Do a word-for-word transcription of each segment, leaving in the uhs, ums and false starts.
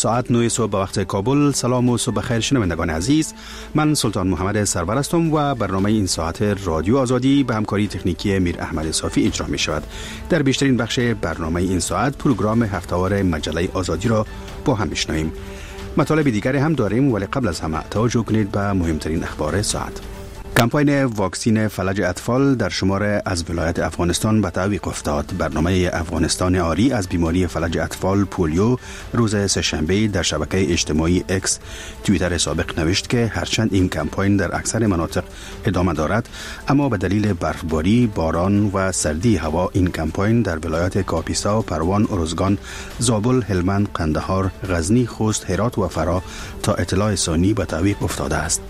ساعت نه صبح به وقت کابل. سلام و صبح خیر شنوندگان عزیز، من سلطان محمد سرور هستم و برنامه این ساعت رادیو آزادی به همکاری تکنیکی میر احمد صافی اجرا می شود. در بیشترین بخش برنامه این ساعت پروگرام هفته‌وار مجله آزادی را با هم میشنویم. مطالب دیگری هم داریم، ولی قبل از همه توجه کنید به مهمترین اخبار ساعت. کمپاین واکسین فلج اطفال در شمار از ولایت افغانستان به تعویق افتاد. برنامه افغانستان آری از بیماری فلج اطفال پولیو روز سه‌شنبه در شبکه اجتماعی اکس توییتر سابق نوشت که هرچند این کمپاین در اکثر مناطق ادامه دارد، اما به دلیل برفباری، باران و سردی هوا این کمپاین در ولایت کاپیسا، پروان، ارزگان، زابل، هلمند، قندهار، غزنی، خوست، هرات و فرا تا اطلاع ثانی به تعویق افتاده است.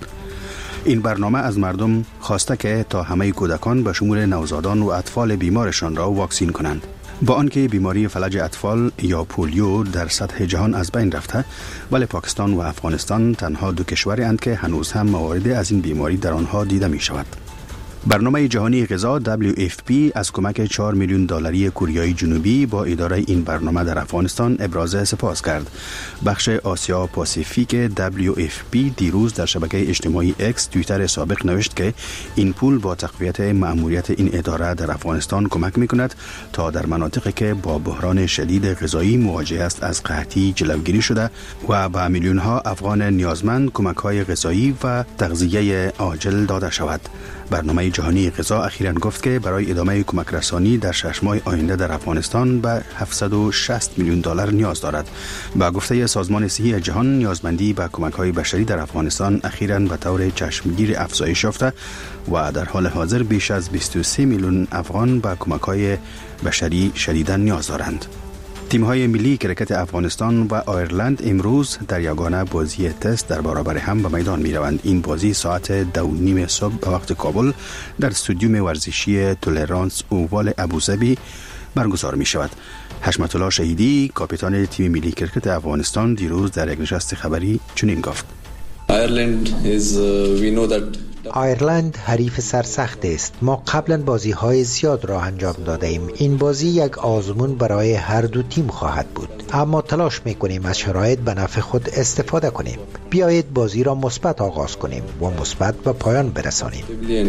این برنامه از مردم خواسته که تا همه کودکان به شمول نوزادان و اطفال بیمارشان را واکسین کنند. با آنکه بیماری فلج اطفال یا پولیو در سطح جهان از بین رفته، ولی پاکستان و افغانستان تنها دو کشوری اند که هنوز هم موارد از این بیماری در آنها دیده می شود. برنامه جهانی غذا دبلیو اف پی از کمک چهار میلیون دلاری کره جنوبی با اداره این برنامه در افغانستان ابراز سپاس کرد. بخش آسیا پاسیفیک دبلیو اف پی دیروز در شبکه اجتماعی اکس توییتر سابق نوشت که این پول با تقویت مأموریت این اداره در افغانستان کمک می‌کند تا در مناطقی که با بحران شدید غذایی مواجه است از قحطی جلوگیری شده و به میلیون‌ها افغان نیازمند کمک‌های غذایی و تغذیه عاجل داده شود. برنامه جهانی غذا اخیراً گفت که برای ادامه کمک رسانی در شش ماه آینده در افغانستان به هفتصد و شصت میلیون دلار نیاز دارد. با گفته سازمان صحی جهان، نیازمندی به کمک‌های بشری در افغانستان اخیراً به طور چشمگیر افزایش یافته و در حال حاضر بیش از بیست و سه میلیون افغان به کمک‌های بشری شدیداً نیاز دارند. تیم‌های ملی کرکت افغانستان و آیرلند امروز در یگانه بازی تست در برابر هم به میدان می‌روند. این بازی ساعت دو و نیم صبح به وقت کابل در استادیوم ورزشی تولرانس اووال ابوظبی برگزار می‌شود. حشمت الله شهیدی، کاپیتان تیم ملی کرکت افغانستان، دیروز در یک نشست خبری چنین گفت: Ireland is uh, we know that آیرلند حریف سرسخت است. ما قبلا بازی های زیاد را انجام داده ایم. این بازی یک آزمون برای هر دو تیم خواهد بود، اما تلاش میکنیم از شرایط به نفع خود استفاده کنیم. بیایید بازی را مثبت آغاز کنیم و مثبت به پایان برسانیم.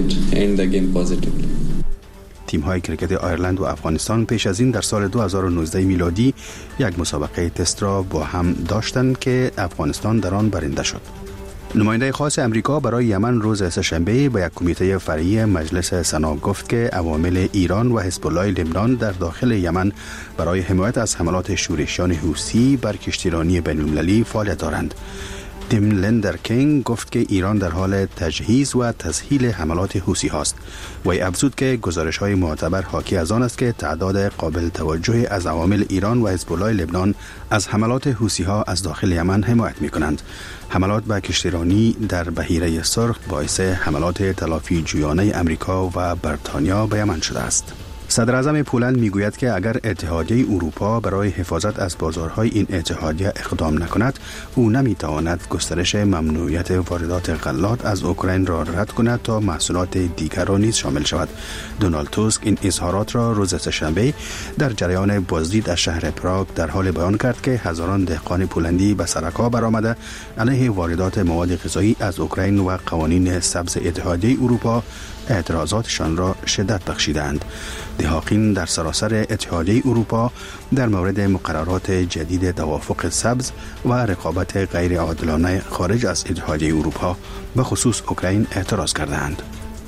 تیم های کرکت آیرلند و افغانستان پیش از این در سال دو هزار و نوزده میلادی یک مسابقه تست را با هم داشتند که افغانستان در آن برنده شد. نماینده خاص امریکا برای یمن روز سه‌شنبه به یک کمیته فرعی مجلس سنا گفت که عوامل ایران و حزب الله لبنان در داخل یمن برای حمایت از حملات شورشیان حوثی بر کشتیرانی بین‌المللی فعالیت دارند. تیم لندر کینگ گفت که ایران در حال تجهیز و تسهیل حملات حوثی هاست. وی افزود که گزارش های معتبر حاکی از آن است که تعداد قابل توجهی از عوامل ایران و حزب الله لبنان از حملات حوثی ها از داخل یمن حمایت می کنند. حملات به کشتیرانی در بحیره سرخ باعث حملات تلافی جویانه امریکا و بریتانیا به یمن شده است. صدر اعظم پولند میگوید که اگر اتحادیه اروپا برای حفاظت از بازارهای این اتحادیه اقدام نکند، او نمیتواند گسترش ممنوعیت واردات غلات از اوکراین را رد کند تا محصولات دیگر را نیز شامل شود. دونالد توسک این اظهارات را روز سه‌شنبه در جریان بازدید از شهر پراگ در حال بیان کرد که هزاران دهقان پولندی به سرکا برآمده علیه واردات مواد غذایی از اوکراین و قوانین سبز اتحادیه اروپا اعتراضاتشان را شدت بخشیدند. دهاقین در سراسر اتحادیه اروپا در مورد مقررات جدید توافق سبز و رقابت غیر عادلانه خارج از اتحادیه اروپا به خصوص اوکراین اعتراض کردند.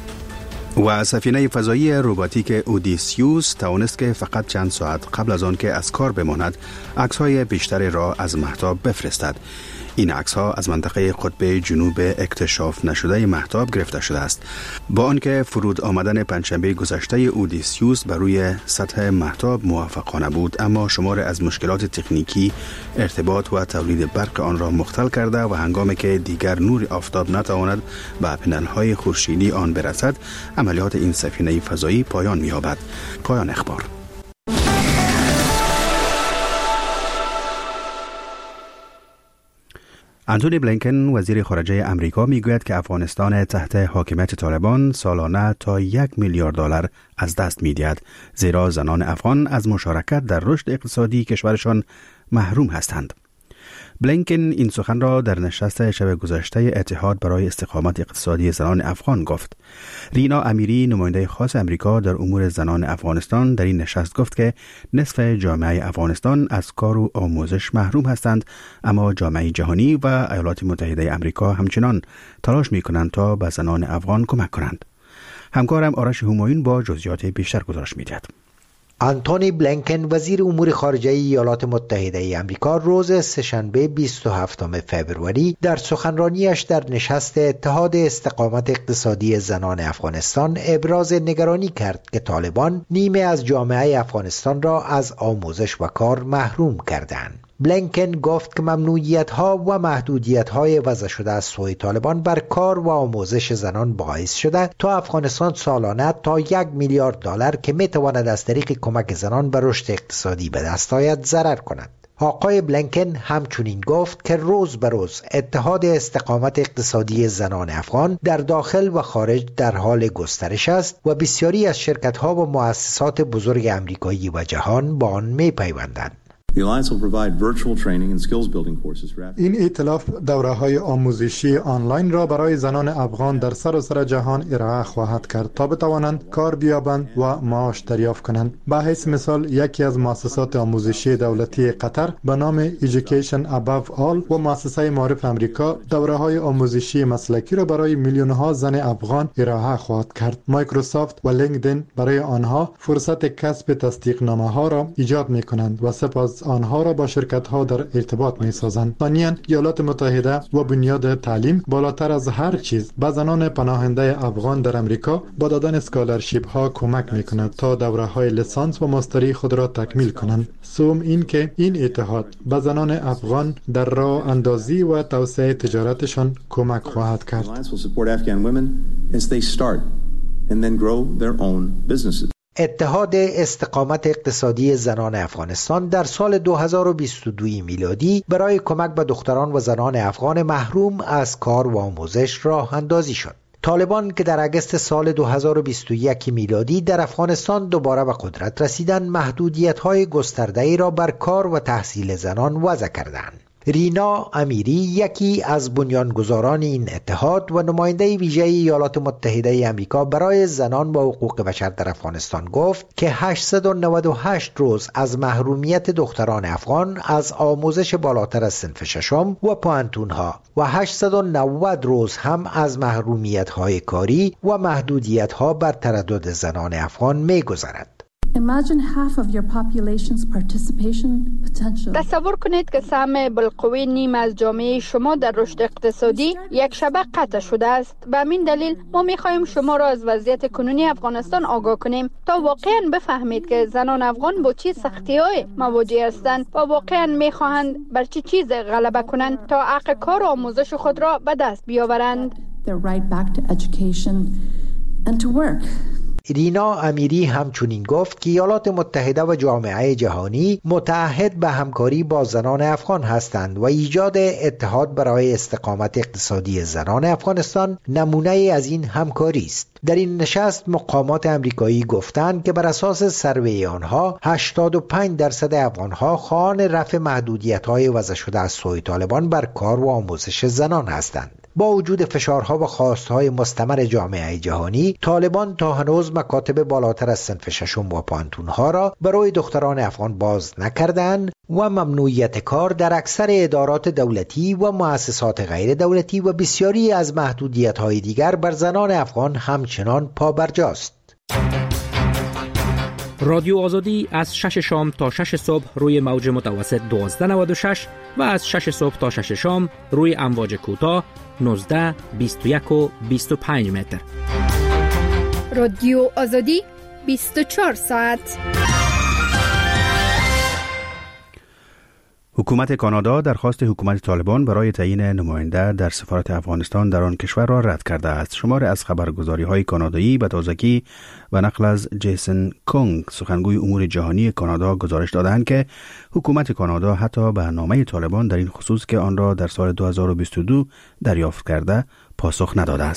و سفینه فضایی روباتیک اودیسیوس توانست که فقط چند ساعت قبل از آن که از کار بماند عکس‌های بیشتری را از مهتاب بفرستد. این عکس‌ها از منطقه قطب جنوب اکتشاف نشده مهتاب گرفته شده است. با آنکه فرود آمدن پنجشنبه گذشته اودیسیوس بر روی سطح مهتاب موفقانه بود، اما شمار از مشکلات تکنیکی ارتباط و تولید برق آن را مختل کرده و هنگامی که دیگر نور آفتاب نتواند به پنل‌های خورشیدی آن برسد، عملیات این سفینه فضایی پایان می‌یابد. پایان اخبار. انتونی بلینکن وزیر خارجه امریکا میگوید که افغانستان تحت حاکمیت طالبان سالانه تا یک میلیارد دلار از دست می‌دهد، زیرا زنان افغان از مشارکت در رشد اقتصادی کشورشان محروم هستند. بلینکن این سخن را در نشست شب گذشته اتحاد برای استقامت اقتصادی زنان افغان گفت. رینا امیری نماینده خاص امریکا در امور زنان افغانستان در این نشست گفت که نصف جامعه افغانستان از کار و آموزش محروم هستند، اما جامعه جهانی و ایالات متحده امریکا همچنان تلاش می‌کنند تا به زنان افغان کمک کنند. همکارم آرش همایون با جزئیات بیشتر گزارش می‌دهد. آنتونی بلینکن وزیر امور خارجه ایالات متحده آمریکا روز سه‌شنبه بیست و هفتم فوریه در سخنرانیش در نشست اتحاد استقامت اقتصادی زنان افغانستان ابراز نگرانی کرد که طالبان نیمه از جامعه افغانستان را از آموزش و کار محروم کردند. بلینکن گفت که ممنوعیت‌ها و محدودیت‌های وضع شده از سوی طالبان بر کار و آموزش زنان باعث شده تا افغانستان سالانه تا یک میلیارد دلار که می‌تواند از طریق کمک زنان به رشد اقتصادی به دست آید ضرر کند. آقای بلینکن همچنین گفت که روز به روز اتحاد استقامت اقتصادی زنان افغان در داخل و خارج در حال گسترش است و بسیاری از شرکت‌ها و مؤسسات بزرگ آمریکایی و جهان با آن می‌پیوندند. این ائتلاف دوره‌های آموزشی آنلاین را برای زنان افغان در سراسر جهان ارائه خواهد کرد تا بتوانند کار بیابند و معاش دریافت کنند. به حیث مثال یکی از مؤسسات آموزشی دولتی قطر به نام Education Above All و مؤسسه معارف امریکا دوره‌های آموزشی مسلکی را برای میلیون‌ها زن افغان ارائه خواهد کرد. مایکروسافت و لینکدین برای آنها فرصت کسب تصدیقنامه‌ها را ایجاد می‌کنند و سپس آنها را با شرکت‌ها در ارتباط می‌سازند. ثانیاً ایالات متحده و بنیاد تعلیم بالاتر از هر چیز به زنان پناهنده افغان در امریکا با دادن اسکالرشیپ‌ها کمک می‌کند تا دوره‌های لیسانس و ماستری خود را تکمیل کنند. سوم این که این اتحاد به زنان افغان در راه اندازی و توسعه تجارتشان کمک خواهد کرد. اتحاد استقامت اقتصادی زنان افغانستان در سال دو هزار و بیست و دو میلادی برای کمک به دختران و زنان افغان محروم از کار و آموزش راه اندازی شد. طالبان که در اگست سال دو هزار و بیست و یک میلادی در افغانستان دوباره به قدرت رسیدند، محدودیت‌های گسترده‌ای را بر کار و تحصیل زنان وضع کردند. رینا امیری یکی از بنیانگذاران این اتحاد و نماینده ویژه ایالات متحده آمریکا برای زنان و حقوق بشر در افغانستان گفت که هشتصد و نود و هشت روز از محرومیت دختران افغان از آموزش بالاتر از صنف ششم و پوانتونها و هشتصد و نود روز هم از محرومیت‌های کاری و محدودیت‌ها بر تردد زنان افغان می‌گذرد. Imagine half of your population's participation potential. تصور کنید که سهم بالقوه نیم از جامعه شما در رشد اقتصادی یک شبه قطع شده است. به همین دلیل ما می‌خواهیم شما را از وضعیت کنونی افغانستان آگاه کنیم تا واقعاً بفهمید که زنان افغان با چه سختی‌های مواجه هستند و واقعاً می‌خواهند بر چه چیز غلبه کنند تا حق کار و آموزش خود را به دست بیاورند. Their right back to education and to work. رینا امیری همچنین گفت که ایالات متحده و جامعه جهانی متعهد به همکاری با زنان افغان هستند و ایجاد اتحاد برای استقامت اقتصادی زنان افغانستان نمونه از این همکاری است. در این نشست مقامات امریکایی گفتند که بر اساس سروی آنها هشتاد و پنج درصد افغانها خواهان رفع محدودیت‌های وضع شده از سوی طالبان بر کار و آموزش زنان هستند. با وجود فشارها و خواستهای مستمر جامعه جهانی، طالبان تا هنوز مکاتب بالاتر از صنف ششم و پانتونها را برای دختران افغان باز نکردند و ممنوعیت کار در اکثر ادارات دولتی و مؤسسات غیر دولتی و بسیاری از محدودیت‌های دیگر بر زنان افغان همچنان پابرجاست. رادیو آزادی از شش شام تا شش صبح روی موج متوسط دوازده نود و شش و از شش صبح تا شش شام روی امواج کوتاه نوزده، بیست و یک و بیست و پنج متر. رادیو آزادی بیست و چهار ساعت. حکومت کانادا درخواست حکومت طالبان برای تعیین نماینده در سفارت افغانستان در آن کشور را رد کرده است. شماری از خبرگزاری‌های کانادایی به تازگی و نقل از جیسن کونگ سخنگوی امور جهانی کانادا گزارش دادند که حکومت کانادا حتی به نامه طالبان در این خصوص که آن را در سال دو هزار و بیست و دو دریافت کرده پاسخ نداده است.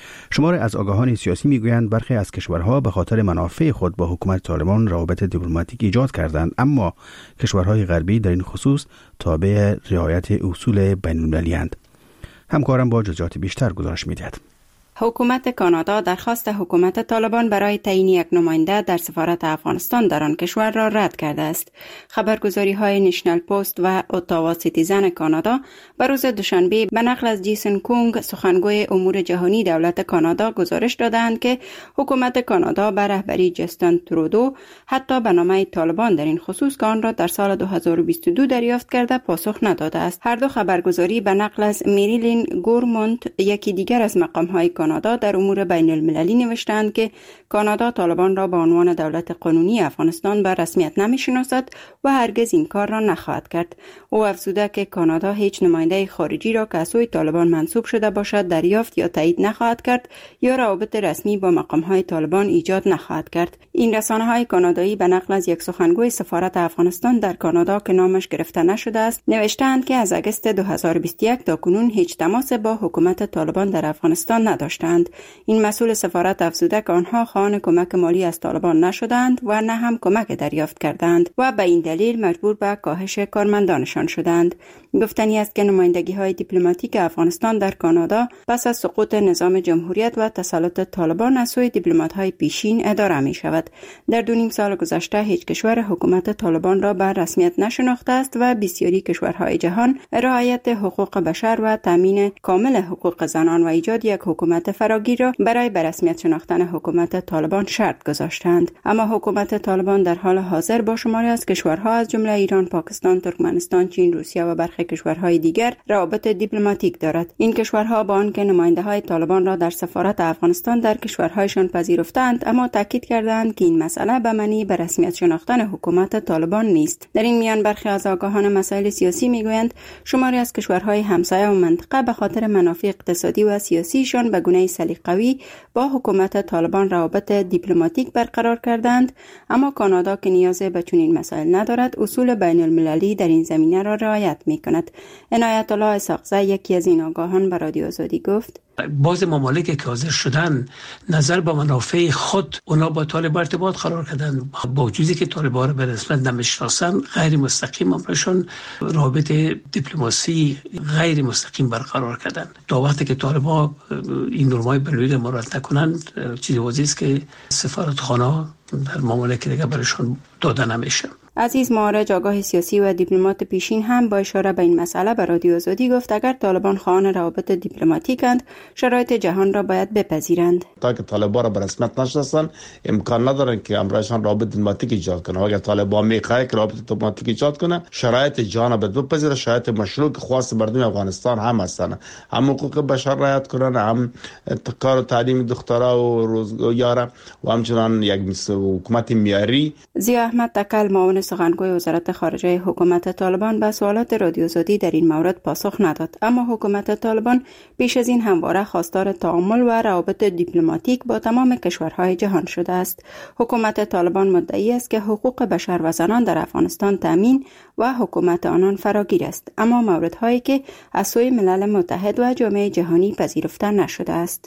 شمار از آگاهان سیاسی میگویند برخی از کشورها به خاطر منافع خود با حکومت طالبان روابط دیپلماتیک ایجاد کردند، اما کشورهای غربی در این خصوص تابع رعایت اصول بین‌المللی اند. همکارم با جزئیات بیشتر گزارش می‌دهد. حکومت کانادا درخواست حکومت طالبان برای تعیین یک نماینده در سفارت افغانستان در آن کشور را رد کرده است. خبرگزاری‌های نشنل پست و اتاوا سیتیزن کانادا بر روز دوشنبه به نقل از جیسن کونگ، سخنگوی امور جهانی دولت کانادا، گزارش دادند که حکومت کانادا به رهبری جستن ترودو حتی به نامه طالبان در این خصوص که آن را در سال دو هزار و بیست و دو دریافت کرده پاسخ نداده است. هر دو خبرگزاری به نقل از میریلین گورمونت، یکی دیگر از مقام‌های کانادا در امور بین المللی، نوشتند که کانادا طالبان را به عنوان دولت قانونی افغانستان به رسمیت نمی‌شناسد و هرگز این کار را نخواهد کرد. او افزوده که کانادا هیچ نماینده خارجی را که از سوی طالبان منصوب شده باشد دریافت یا تایید نخواهد کرد یا روابط رسمی با مقام‌های طالبان ایجاد نخواهد کرد. این رسانه‌های کانادایی به نقل از یک سخنگوی سفارت افغانستان در کانادا که نامش گرفته نشده است، نوشتند که از اگست دو هزار و بیست و یک تا کنون هیچ تماس با حکومت طالبان در افغانستان نداشتند. این مسئول سفارت افزوده که آنها خواهان کمک مالی از طالبان نشدند و نه هم کمک دریافت کردند و به این دلیل مجبور به کاهش کارمندانشان شدند. گفتنی است که نمایندگی‌های دیپلماتیک افغانستان در کانادا پس از سقوط نظام جمهوریت و تسلط طالبان از سوی دیپلمات‌های پیشین اداره می‌شود. در دو نیم سال گذشته هیچ کشور حکومت طالبان را به رسمیت نشناخته است و بسیاری کشورهای جهان رعایت حقوق بشر و تامین کامل حقوق زنان و ایجاد یک حکومت فراگیر را برای به رسمیت شناختن حکومت طالبان شرط گذاشتند. اما حکومت طالبان در حال حاضر با شماری از کشورها از جمله ایران، پاکستان، ترکمنستان، چین، روسیه و برخی کشورهای دیگر روابط دیپلماتیک دارد. این کشورها با آنکه نماینده‌های طالبان را در سفارت افغانستان در کشورهایشان پذیرفتند، اما تاکید کردند که این مسئله به معنی به رسمیت شناختن حکومت طالبان نیست. در این میان برخی از آگاهان مسائل سیاسی میگویند شماری از کشورهای همسایه و منطقه به خاطر منافع اقتصادی و سیاسیشان به گونه سلیقه‌ای با حکومت طالبان روابط دیپلماتیک برقرار کردند، اما کانادا که نیاز به چنین مسائل ندارد اصول بین المللی در این زمینه را رعایت می‌کند. عنایت الله اسحاق‌زی، یکی از این آگاهان، به رادیو آزادی گفت: بعض ممالک که حاضر شدن نظر به منافع خود اونا با طالب ارتباط قرار کردن، با وجودی که طالبان را به رسمیت نمیشناسن، غیر مستقیم امرشون رابط دیپلماسی غیر مستقیم برقرار کردن. تا وقتی که طالبان این نرمای بین‌المللی مراعات نکنن، چیزی واضحه است که سفارتخانه در ممالک دیگه برشون داده نمیشه. عزیز معارج، آگاه سیاسی و دیپلمات پیشین، هم با اشاره به این مسئله به رادیو آزادی گفت اگر طالبان خواهان روابط دیپلماتیکند، شرایط جهان را باید بپذیرند. تا که طالبان را به رسمیت نشناسن، امکان ندارن که امرشان روابط دیپلماتیک ایجاد کنه. اگر طالبان میخواد که روابط دیپلماتیک ایجاد کنه، شرایط جهان را باید بپذیره، شرایط مشروع که خواست مردم افغانستان هم هستن، هم حقوق بشر رعایت کنن، هم کار و تعلیم دخترها و روزگار و همچنان یک حکومت معیاری. ضیا احمد تکل، معاون سخنگوی وزارت خارجه حکومت طالبان، به سوالات رادیو آزادی در این مورد پاسخ نداد، اما حکومت طالبان پیش از این همواره خواستار تعامل و روابط دیپلماتیک با تمام کشورهای جهان شده است. حکومت طالبان مدعی است که حقوق بشر و زنان در افغانستان تامین و حکومت آنان فراگیر است، اما موردهایی که از سوی ملل متحد و جامعه جهانی پذیرفته نشده است.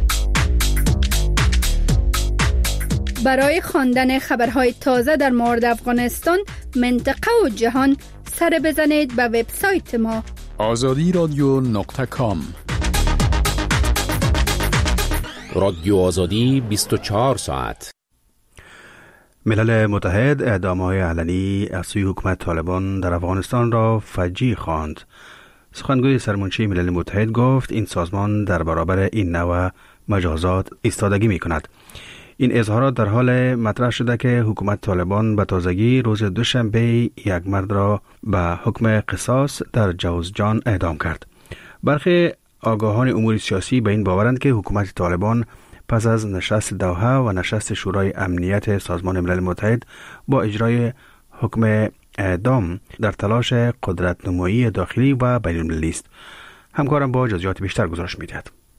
برای خواندن خبرهای تازه در مورد افغانستان، منطقه و جهان، سر بزنید به وبسایت ما آزادی رادیو نقطه کام. رادیو آزادی بیست و چهار ساعت. ملل متحد اعدام‌های علنی از سوی حکومت طالبان در افغانستان را فجیع خواند. سخنگوی سرمنشی ملل متحد گفت این سازمان در برابر این نوع مجازات ایستادگی می‌کند. این اظهارات در حال مطرح شده که حکومت طالبان به تازگی روز دوشنبه یک مرد را به حکم قصاص در جوزجان اعدام کرد. برخی آگاهان امور سیاسی به این باورند که حکومت طالبان پس از نشست دوحه و نشست شورای امنیت سازمان ملل متحد با اجرای حکم اعدام در تلاش قدرت نمایی داخلی و بین المللی است. همکارم با جزئیات بیشتر گزارش می‌دهد.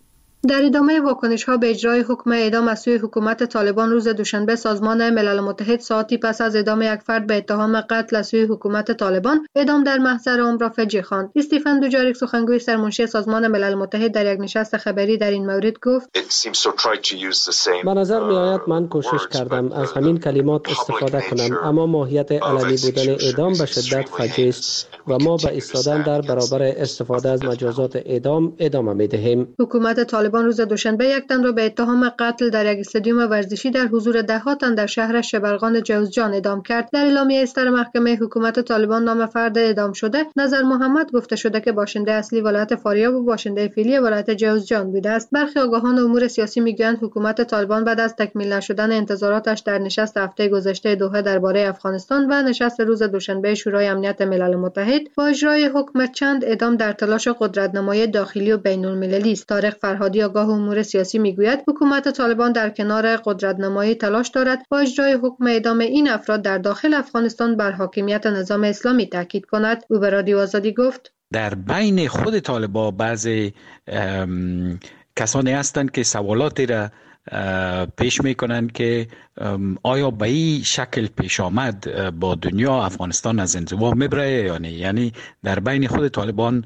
در ادامه واکنش‌ها به اجرای حکم اعدام از سوی حکومت طالبان روز دوشنبه، سازمان ملل متحد ساعتی پس از اعدام یک فرد به اتهام قتل از سوی حکومت طالبان اعدام در محضر عمر را فجیع خواند. استیفن دوجاریک، سخنگوی سرمنشی سازمان ملل متحد، در یک نشست خبری در این مورد گفت: به نظر می‌آید من کوشش کردم از همین کلمات استفاده کنم، اما ماهیت علنی بودن اعدام به شدت فجیع است و ما به ایستادن در برابر استفاده از مجازات اعدام ادامه می‌دهیم. حکومت طالبان روز دوشنبه یک تن را به اتهام قتل در یک استادیوم ورزشی در حضور ده ها تن در شهر شبرغان جوزجان اعدام کرد. در اعلامیه اصدار محکمه حکومت طالبان نام فرد اعدام شده نظر محمد گفته شده که باشنده اصلی ولایت فاریاب و باشنده فعلی ولایت جوزجان بوده است. برخی آگاهان امور سیاسی میگویند حکومت طالبان بعد از تکمیل نشدن انتظاراتش در نشست هفته گذشته دوحه درباره افغانستان و نشست روز دوشنبه شورای امنیت ملل متحد با اجرای حکم چند اعدام در تلاش قدرت‌نمایی داخلی و بین‌المللی است. طارق فرهادی، آگاه امور سیاسی، میگوید حکومت طالبان در کنار قدرت‌نمایی تلاش دارد با اجرای حکم اعدام این افراد در داخل افغانستان بر حاکمیت نظام اسلامی تاکید کند. او به رادیو آزادی گفت: در بین خود طالبان بعضی کسانی هستند که سوالاتی را پیش میکنند که آیا به این شکل پیش آمد با دنیا افغانستان از انزوا میبره یا نه. یعنی در بین خود طالبان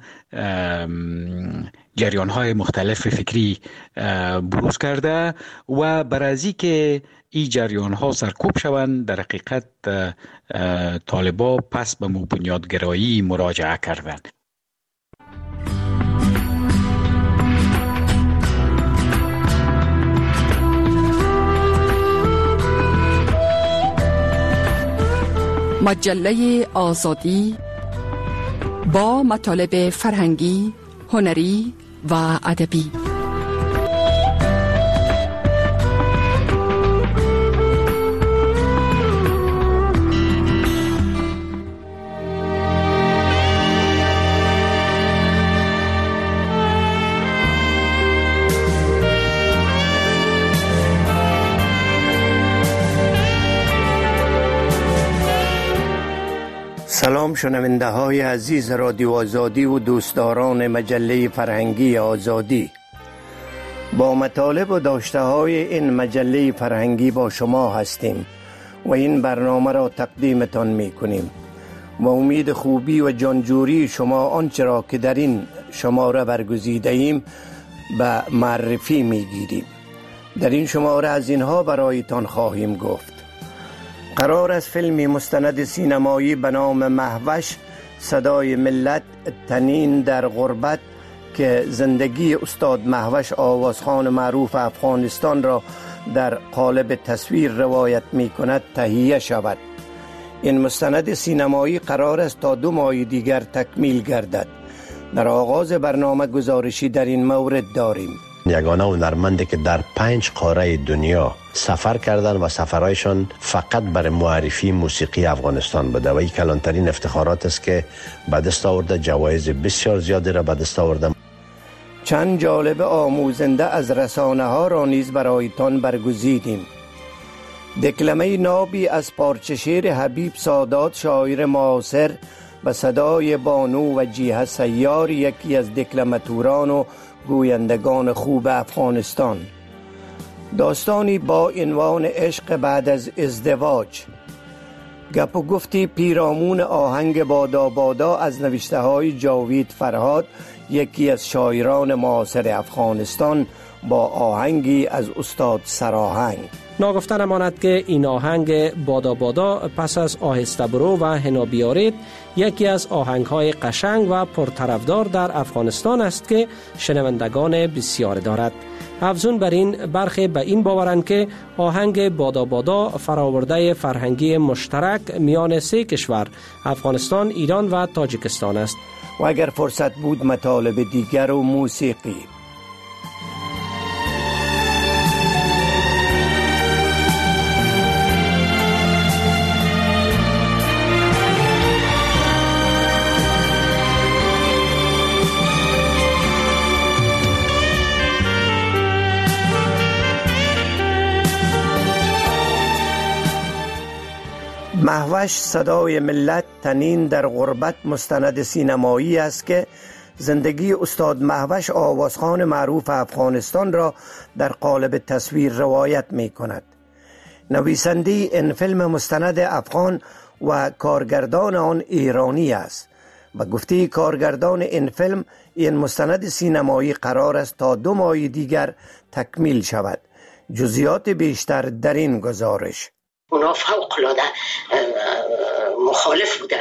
جریان های مختلف فکری بروز کرده و برای که این جریان ها سرکوب شوند در حقیقت طالبان پس به بنیادگرایی مراجعه کردند. مجله آزادی با مطالب فرهنگی، هنری و ادبی. سلام شنونده های عزیز رادیو آزادی و دوستداران مجله فرهنگی آزادی. با مطالب و داشته های این مجله فرهنگی با شما هستیم و این برنامه را تقدیمتان می کنیم و امید خوبی و جانجوری شما آنچه را که در این شماره برگزیده ایم به معرفی می گیریم. در این شماره از اینها برایتان خواهیم گفت: قرار است فیلمی مستند سینمایی به نام مهوش صدای ملت تنین در غربت که زندگی استاد مهوش آوازخوان معروف افغانستان را در قالب تصویر روایت می کند تهیه شود. این مستند سینمایی قرار است تا دو ماه دیگر تکمیل گردد. در آغاز برنامه گزارشی در این مورد داریم. یگانه هنرمندی که در پنج قاره دنیا سفر کردن و سفرهایشان فقط برای معرفی موسیقی افغانستان بوده و این کلانترین افتخارات است که به دست آورده. جوایز بسیار زیادی را به دست آورده. چند جالب آموزنده از رسانه ها را نیز برایتان برگزیدیم. دکلمه نابی از پارچه شعر حبیب سادات، شاعر معاصر، به صدای بانو و جیه سیار، یکی از دکلماتوران و گویندگان خوب افغانستان. داستانی با عنوان عشق بعد از ازدواج. گپ و گفتی پیرامون آهنگ بادا بادا از نوشته های جاوید فرهاد، یکی از شاعران معاصر افغانستان، با آهنگی از استاد سراهنگ. ناگفته نماند که این آهنگ بادا بادا پس از آهسته برو و حنا بیارید یکی از آهنگ‌های قشنگ و پرطرفدار در افغانستان است که شنوندگان بسیار دارد. افزون بر این برخی به این باورند که آهنگ بادا بادا فراورده فرهنگی مشترک میان سه کشور افغانستان، ایران و تاجیکستان است. و اگر فرصت بود مطالب دیگر و موسیقی. مهوش صدای ملت تنین در غربت مستند سینمایی است که زندگی استاد مهوش آوازخوان معروف افغانستان را در قالب تصویر روایت می کند. نویسنده این فیلم مستند افغان و کارگردان آن ایرانی است و گفته کارگردان این فیلم این مستند سینمایی قرار است تا دو ماه دیگر تکمیل شود. جزئیات بیشتر در این گزارش. اونا فوق العاده مخالف بودن.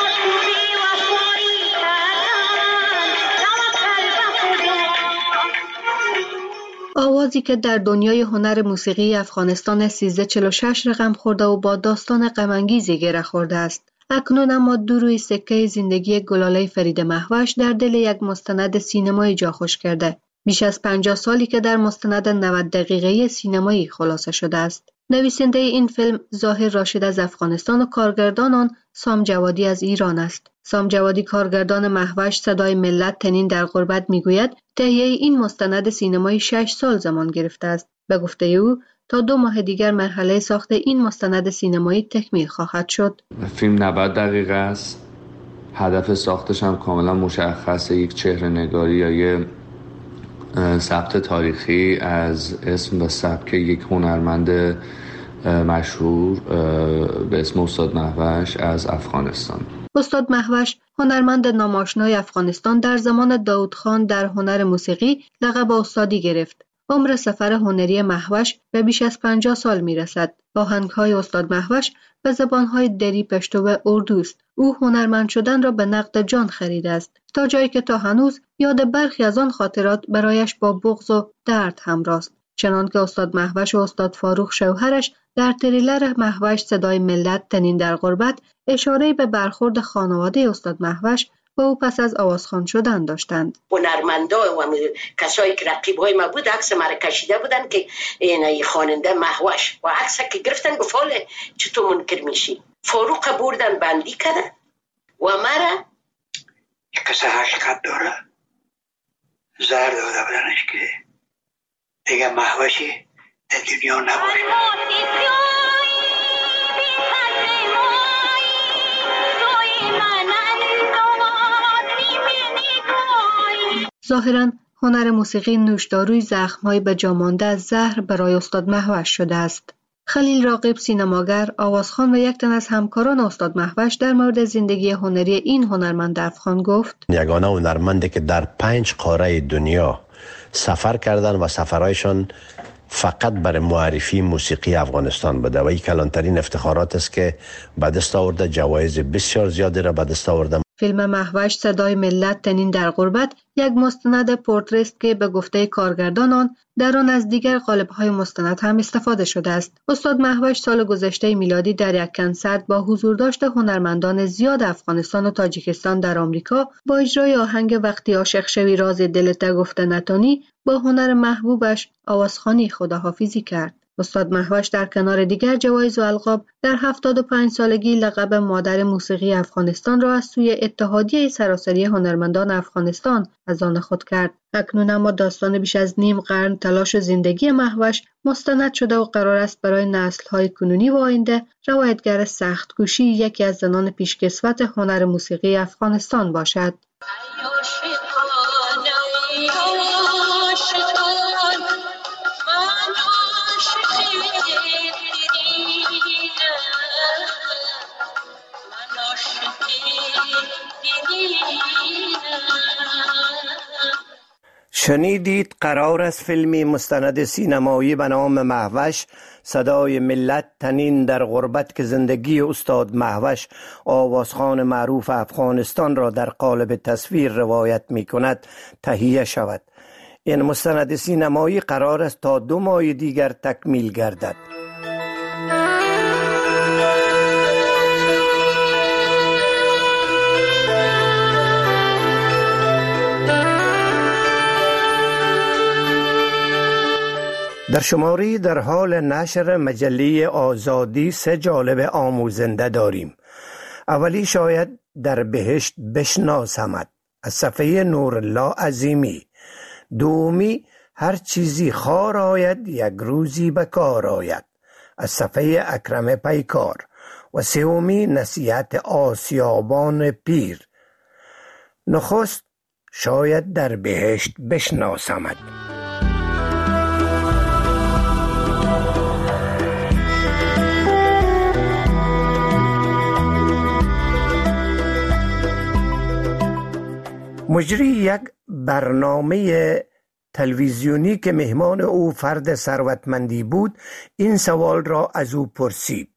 آوازی که در دنیای هنر موسیقی افغانستان سیزده چهل و شش رقم خورده و با داستان غم‌انگیزی گره خورده است. اکنون اما دو روی سکه زندگی گلاله فرید مهوش در دل یک مستند سینمایی جا خوش کرده. بیش از پنجاه سالی که در مستند نود دقیقه‌ای سینمایی خلاصه شده است. نویسنده این فیلم ظاهر راشد از افغانستان و کارگردان آن سام جوادی از ایران است. سام جوادی کارگردان مهوش صدای ملت تنین در غربت میگوید تهیه این مستند سینمایی شش سال زمان گرفته است. به گفته او تا دو ماه دیگر مرحله ساخت این مستند سینمایی تکمیل خواهد شد. فیلم نود دقیقه است. هدف ساختش هم کاملا مشخصه، یک چهره نگاری یا یه ثبت تاریخی از اسم و سبک یک هنرمند مشهور به اسم استاد مهوش از افغانستان. استاد مهوش هنرمند ناماشنای افغانستان در زمان داود خان در هنر موسیقی لقب استادی گرفت. عمر سفر هنری مهوش به بیش از پنجاه سال می رسد. آهنگ‌های استاد مهوش به زبان‌های دری، پشتو و اردو است. او هنرمند شدن را به نقد جان خریده است، تا جایی که تا هنوز یاد برخی از آن خاطرات برایش با بغض و درد همراه است. چنانکه استاد مهوش و استاد فاروق شوهرش در تریلر مهوش صدای ملت تنین در غربت اشاره به برخورد خانواده استاد مهوش و او پس از آوازخوان شدن داشتند. هنرمندا و کسایی که رقیبای ما بود عکس ما را کشیده بودن که این خواننده مهوش و عکس که گرفتن گفت چطور منکر میشی؟ فاروق بردن بندی کردن و مرا یک کسی حقیقت داره زهر داده بودنش که دیگه مهوشی در دنیا نباشه. ظاهراً هنر موسیقی نوشداروی زخم‌های به جا مانده از زهر برای استاد مهوش شده است. خلیل راغب سینماگر، آوازخوان و یک تن از همکاران استاد مهوش در مورد زندگی هنری این هنرمند افغان گفت: یگانه هنرمندی که در پنج قاره دنیا سفر کردن و سفرهایشان فقط برای معرفی موسیقی افغانستان بوده و این کلانترین افتخارات است که به دست آورده. جوایز بسیار زیادی را به دست آورده. فیلم مهوش صدای ملت تنین در غربت یک مستند پورترست که به گفته کارگردان آن در آن از دیگر قالب‌های مستند هم استفاده شده است. استاد مهوش سال گذشته میلادی در یک کنسرت با حضور داشته هنرمندان زیاد افغانستان و تاجیکستان در آمریکا با اجرای آهنگ وقتی عاشق شوی راز دلت گفته نتانی با هنر محبوبش آوازخوانی خداحافظی کرد. استاد مهوش در کنار دیگر جوایز و القاب در هفتاد و پنج سالگی لقب مادر موسیقی افغانستان را از سوی اتحادیه سراسری هنرمندان افغانستان از آن خود کرد. اکنون اما داستان بیش از نیم قرن تلاش و زندگی مهوش مستند شده و قرار است برای نسل‌های کنونی و آینده روایتگر سخت‌کوشی یکی از زنان پیشکسوت هنر موسیقی افغانستان باشد. شنیدید قرار است فیلمی مستند سینمایی به نام مهوش صدای ملت تنین در غربت که زندگی استاد مهوش آوازخوان معروف افغانستان را در قالب تصویر روایت می کند تهیه شود. این مستند سینمایی قرار است تا دو ماه دیگر تکمیل گردد. در شماری در حال نشر مجله آزادی سه جالب آموزنده داریم. اولی شاید در بهشت بشناسمت از صفحه نورالله عظیمی. دومی هر چیزی خار آید یک روزی به کار آید از صفحه اکرم پیکار و سومی نصیحت آسیابان پیر. نخست شاید در بهشت بشناسمت. مجری یک برنامه تلویزیونی که مهمان او فرد ثروتمندی بود این سوال را از او پرسید: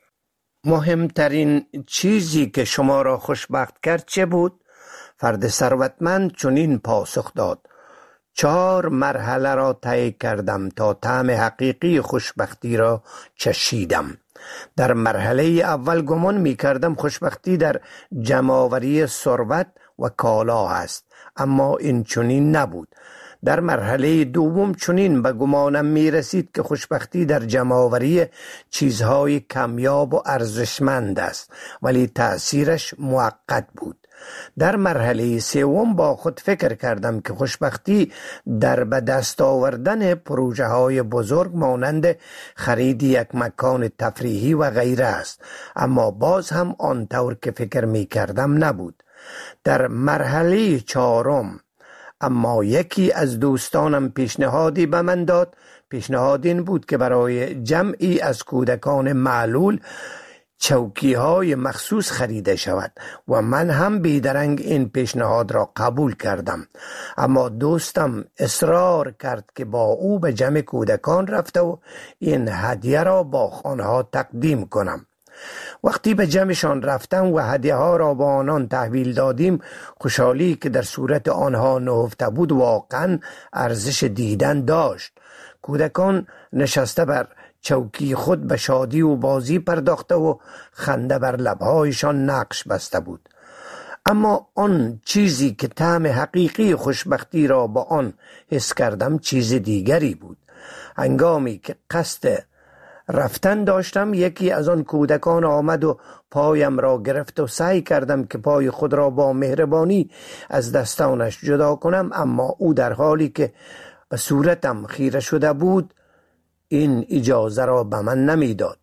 مهمترین چیزی که شما را خوشبخت کرد چه بود؟ فرد ثروتمند چنین پاسخ داد: چهار مرحله را طی کردم تا طعم حقیقی خوشبختی را چشیدم. در مرحله اول گمان می کردم خوشبختی در جمع‌آوری ثروت و کالا است، اما این چنین نبود. در مرحله دوم چنین به گمانم می رسید که خوشبختی در جمع‌آوری چیزهای کمیاب و ارزشمند است، ولی تأثیرش موقت بود. در مرحله سوم با خود فکر کردم که خوشبختی در به دست آوردن پروژه های بزرگ مانند خرید یک مکان تفریحی و غیره است، اما باز هم آنطور که فکر می کردم نبود. در مرحله چهارم اما یکی از دوستانم پیشنهادی به من داد. پیشنهاد این بود که برای جمعی از کودکان معلول چوکی های مخصوص خریده شود و من هم بیدرنگ این پیشنهاد را قبول کردم، اما دوستم اصرار کرد که با او به جمع کودکان رفته و این هدیه را با آنها تقدیم کنم. وقتی به جمعشان رفتم و هدیه ها را با آنان تحویل دادیم، خوشحالی که در صورت آنها نهفته بود واقعا ارزش دیدن داشت. کودکان نشسته بر چوکی خود به شادی و بازی پرداخته و خنده بر لبهایشان نقش بسته بود. اما آن چیزی که طعم حقیقی خوشبختی را با آن حس کردم چیز دیگری بود. هنگامی که قصد رفتن داشتم، یکی از آن کودکان آمد و پایم را گرفت و سعی کردم که پای خود را با مهربانی از دستانش جدا کنم، اما او در حالی که به صورتم خیره شده بود این اجازه را به من نمیداد.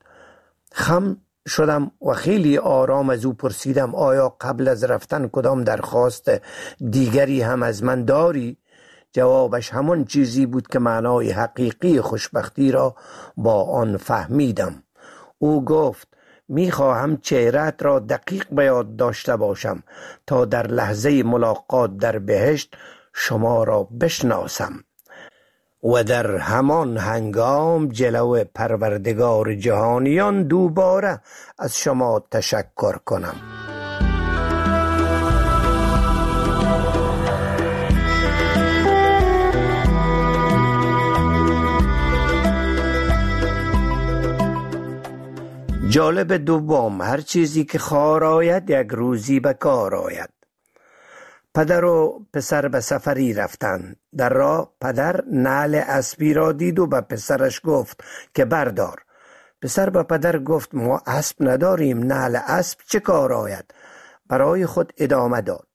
خم شدم و خیلی آرام از او پرسیدم: آیا قبل از رفتن کدام درخواست دیگری هم از من داری؟ جوابش همان چیزی بود که معنای حقیقی خوشبختی را با آن فهمیدم. او گفت: میخواهم چهره‌ات را دقیق به یاد داشته باشم تا در لحظه ملاقات در بهشت شما را بشناسم و در همان هنگام جلو پروردگار جهانیان دوباره از شما تشکر کنم. جالب دوم: هر چیزی که خار آید یک روزی به کار آید. پدر و پسر به سفری رفتند. در راه پدر نعل اسبی را دید و به پسرش گفت که بردار. پسر به پدر گفت: ما اسب نداریم، نعل اسب چه کار آید؟ برای خود ادامه داد.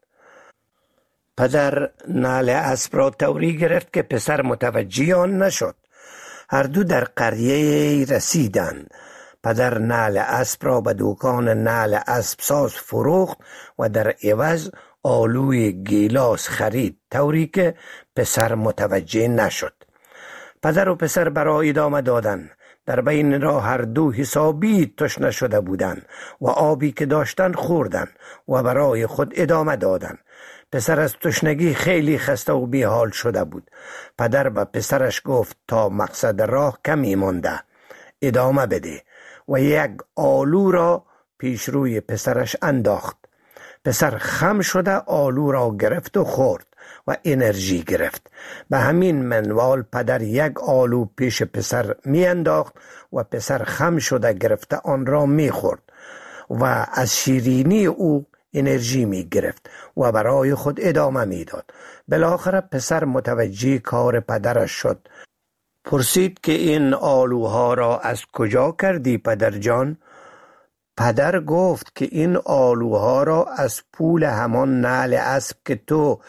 پدر نعل اسب را طوری گرفت که پسر متوجه آن نشد. هر دو در قریه رسیدند. پدر نعل اسب را به دکان نعل اسب ساز فروخت و در عوض آلوی گیلاس خرید، طوری که پسر متوجه نشد. پدر و پسر برای ادامه دادن. در بین راه هر دو حسابی تشنه شده بودند و آبی که داشتن خوردن و برای خود ادامه دادن. پسر از تشنگی خیلی خسته و بیحال شده بود. پدر به پسرش گفت تا مقصد راه کمی مانده، ادامه بده، و یک آلو را پیش روی پسرش انداخت. پسر خم شده آلو را گرفت و خورد و انرژی گرفت. به همین منوال پدر یک آلو پیش پسر می انداخت و پسر خم شده گرفته آن را می خورد و از شیرینی او انرژی می گرفت و برای خود ادامه می داد. بالاخره پسر متوجه کار پدرش شد. پرسید که این آلوها را از کجا کردی پدر جان؟ پدر گفت که این آلوها را از پول همان نعل اسب که تو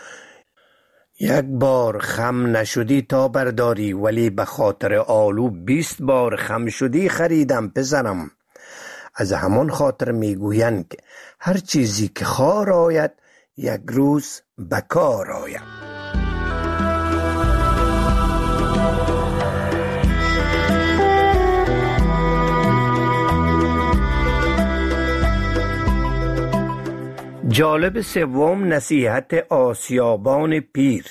یک بار خم نشدی تا برداری، ولی به خاطر آلو بیست بار خم شدی خریدم پسرم. از همان خاطر میگویند که هر چیزی که خار آید یک روز به کار آید. جالب سوم، نصیحت آسیابان پیر.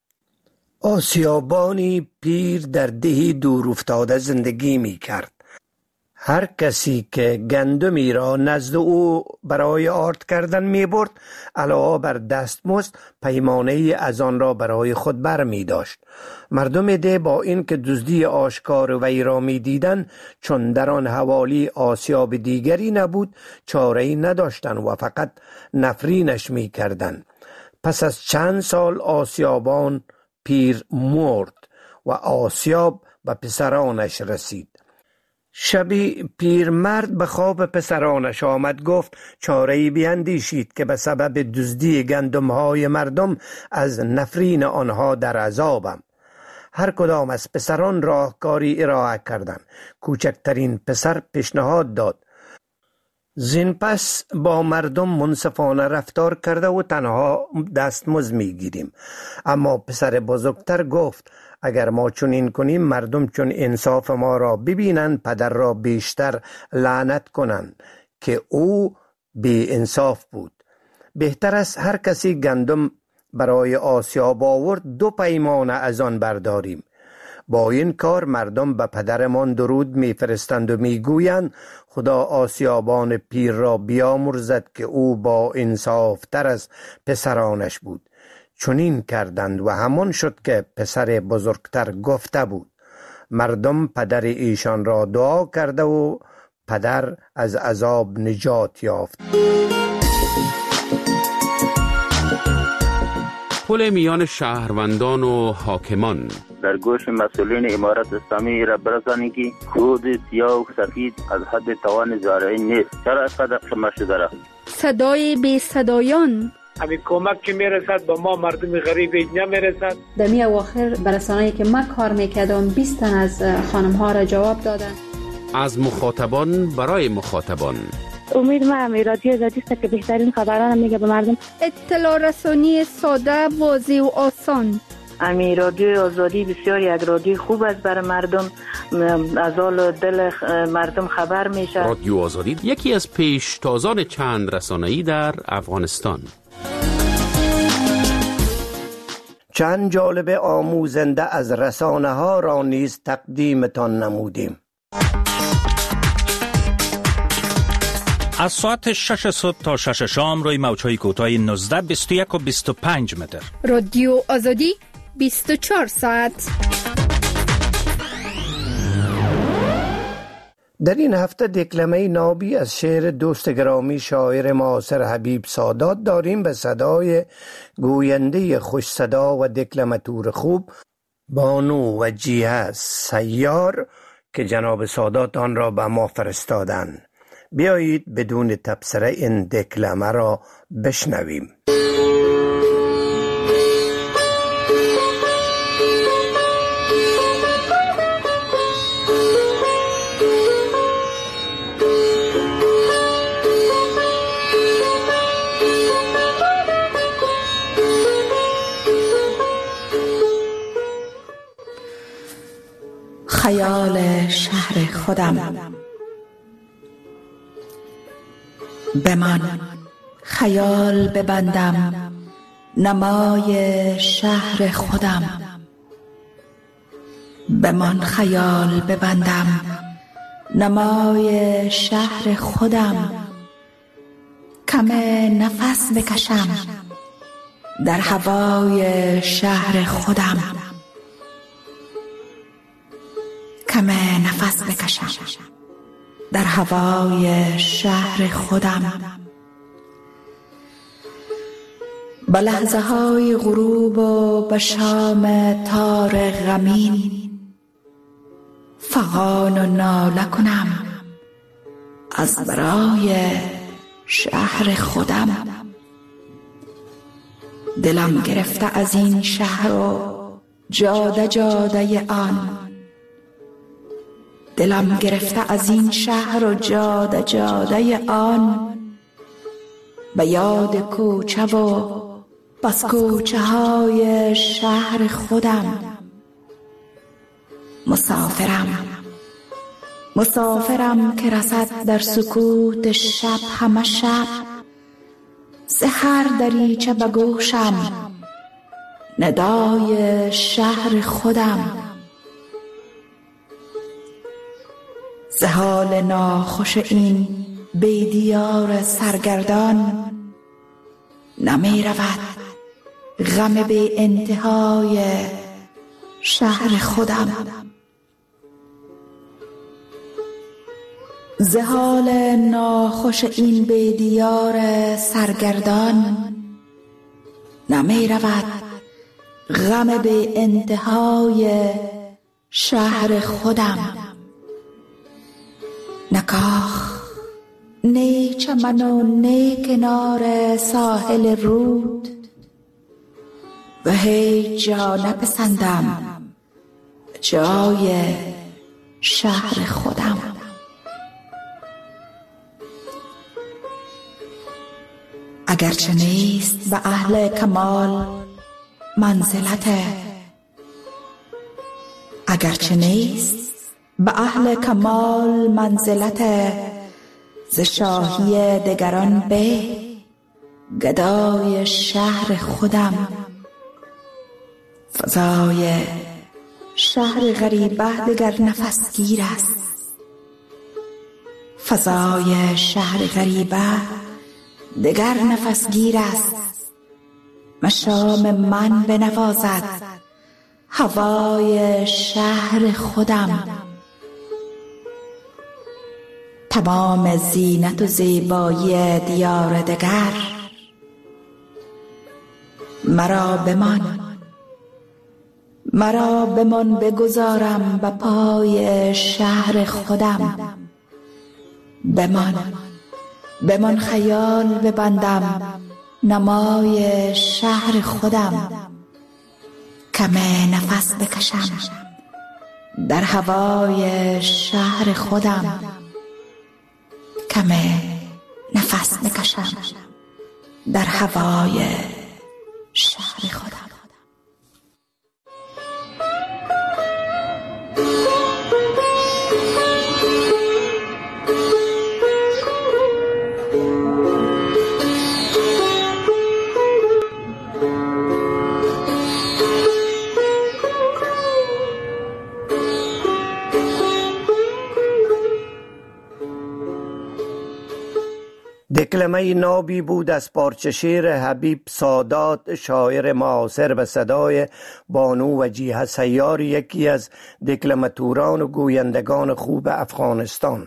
آسیابانی پیر در دهی دور افتاده زندگی می کرد. هر کسی که گندمی را نزد او برای آرد کردن می برد، علاوه بر دستمزد پیمانه از آن را برای خود بر می داشت. مردم ده با این که دزدی آشکار وی را می دیدن، چون در آن حوالی آسیاب دیگری نبود، چاره‌ای نداشتند و فقط نفرینش می کردن. پس از چند سال آسیابان پیر مرد و آسیاب به پسرانش رسید. شبی پیرمرد به خواب پسرانش آمد، گفت چاره‌ای بیندیشید که به سبب دزدی گندم‌های مردم از نفرین آنها در عذابم. هر کدام از پسران راهکاری ارائه کردند. کوچکترین پسر پیشنهاد داد: زین پس با مردم منصفانه رفتار کرده و تنها دستمزد میگیریم. اما پسر بزرگتر گفت: اگر ما چنین کنیم، مردم چون انصاف ما را ببینند پدر را بیشتر لعنت کنند که او بی انصاف بود. بهتر است هر کسی گندم برای آسیاب آورد، دو پیمانه از آن برداریم. با این کار مردم به پدرمان درود میفرستند و میگویند خدا آسیابان پیر را بیامرزد که او با انصاف تر از پسرانش بود. چنین کردند و همان شد که پسر بزرگتر گفته بود. مردم پدر ایشان را دعا کرده و پدر از عذاب نجات یافت. پل میان شهروندان و حاکمان. در گوش مسئولین امارت اسلامی را برسانی که خود سیاه و سفید از حد توان زارعین نیست. چرا قدر خمه شده را؟ صدای بی صدایان. همین کمک که میرسد با ما مردم غریب اینجا میرسد. در می اواخر برسانه‌ای که من کار میکردم بیست تن از خانم ها را جواب دادن. از مخاطبان برای مخاطبان. امید ما رادیو آزادی است که بهترین خبران میگه به مردم. اطلاع رسانی ساده، واضح و آسان. امی رادیو آزادی بسیار یک رادیو خوب است برای مردم، از حال دل مردم خبر میشه. رادیو آزادی یکی از پیشتازان چند رسانه‌ای در افغانستان. چند جالب آموزنده از رسانه ها را نیز تقدیمتان نمودیم. از ساعت شش صبح تا شش شام روی موج‌های کوتاه نوزده، بیست و یک و بیست و پنج متر. رادیو آزادی بیست و چهار ساعت. در این هفته دکلمه نابی از شعر دوست گرامی شاعر معاصر حبیب سادات داریم به صدای گوینده خوش صدا و دکلماتور خوب بانو وجیه سیار که جناب سادات آن را به ما فرستادند. بیایید بدون تبصره این دکلمه را بشنویم. خیال شهر خودم بمان، خیال ببندم نمای شهر خودم. بمان خیال ببندم نمای شهر خودم. کم نفس بکشم در هوای شهر خودم. کم نفس بکشم در هوای شهر خودم. به لحظه های غروب و به شام تار غمین فغان و ناله کنم از برای شهر خودم. دلم گرفته از این شهر و جاده جاده آن. دلم گرفته از این شهر و جاده جاده آن. به یاد کوچه و بس کوچه های شهر خودم. مسافرم مسافرم که رسد در سکوت شب همه شب، ز هر دریچه به گوشم ندای شهر خودم. ز حال ناخوش این بیدیار سرگردان نمی رود غم بی انتهای شهر خودم. ز حال ناخوش این بیدیار سرگردان نمی رود غم بی انتهای شهر خودم. نکاخ نی چمن و نی کنار ساحل رود، و هیچ جا نپسندم جای شهر خودم. اگرچه نیست به اهل کمال منزلت، اگرچه نیست به اهل کمال منزلت، ز شاهی دگران به گدای شهر خودم. فضای شهر غریبه دگر نفسگیر است، فضای شهر غریبه دگر نفسگیر است. مشام من بنوازد هوای شهر خودم. تمام زینت و زیبایی دیار دگر مرا بمان، مرا بمان بگذارم به پای شهر خودم. بمان بمان خیال ببندم نمای شهر خودم. کم نفس بکشم در هوای شهر خودم. کم نفس بکشم در هوای شهر خودم. دکلمه نابی بود از پارچه شعر حبیب سادات، شاعر معاصر به صدای بانو وجیه سیار، یکی از دکلماتوران و گویندگان خوب افغانستان.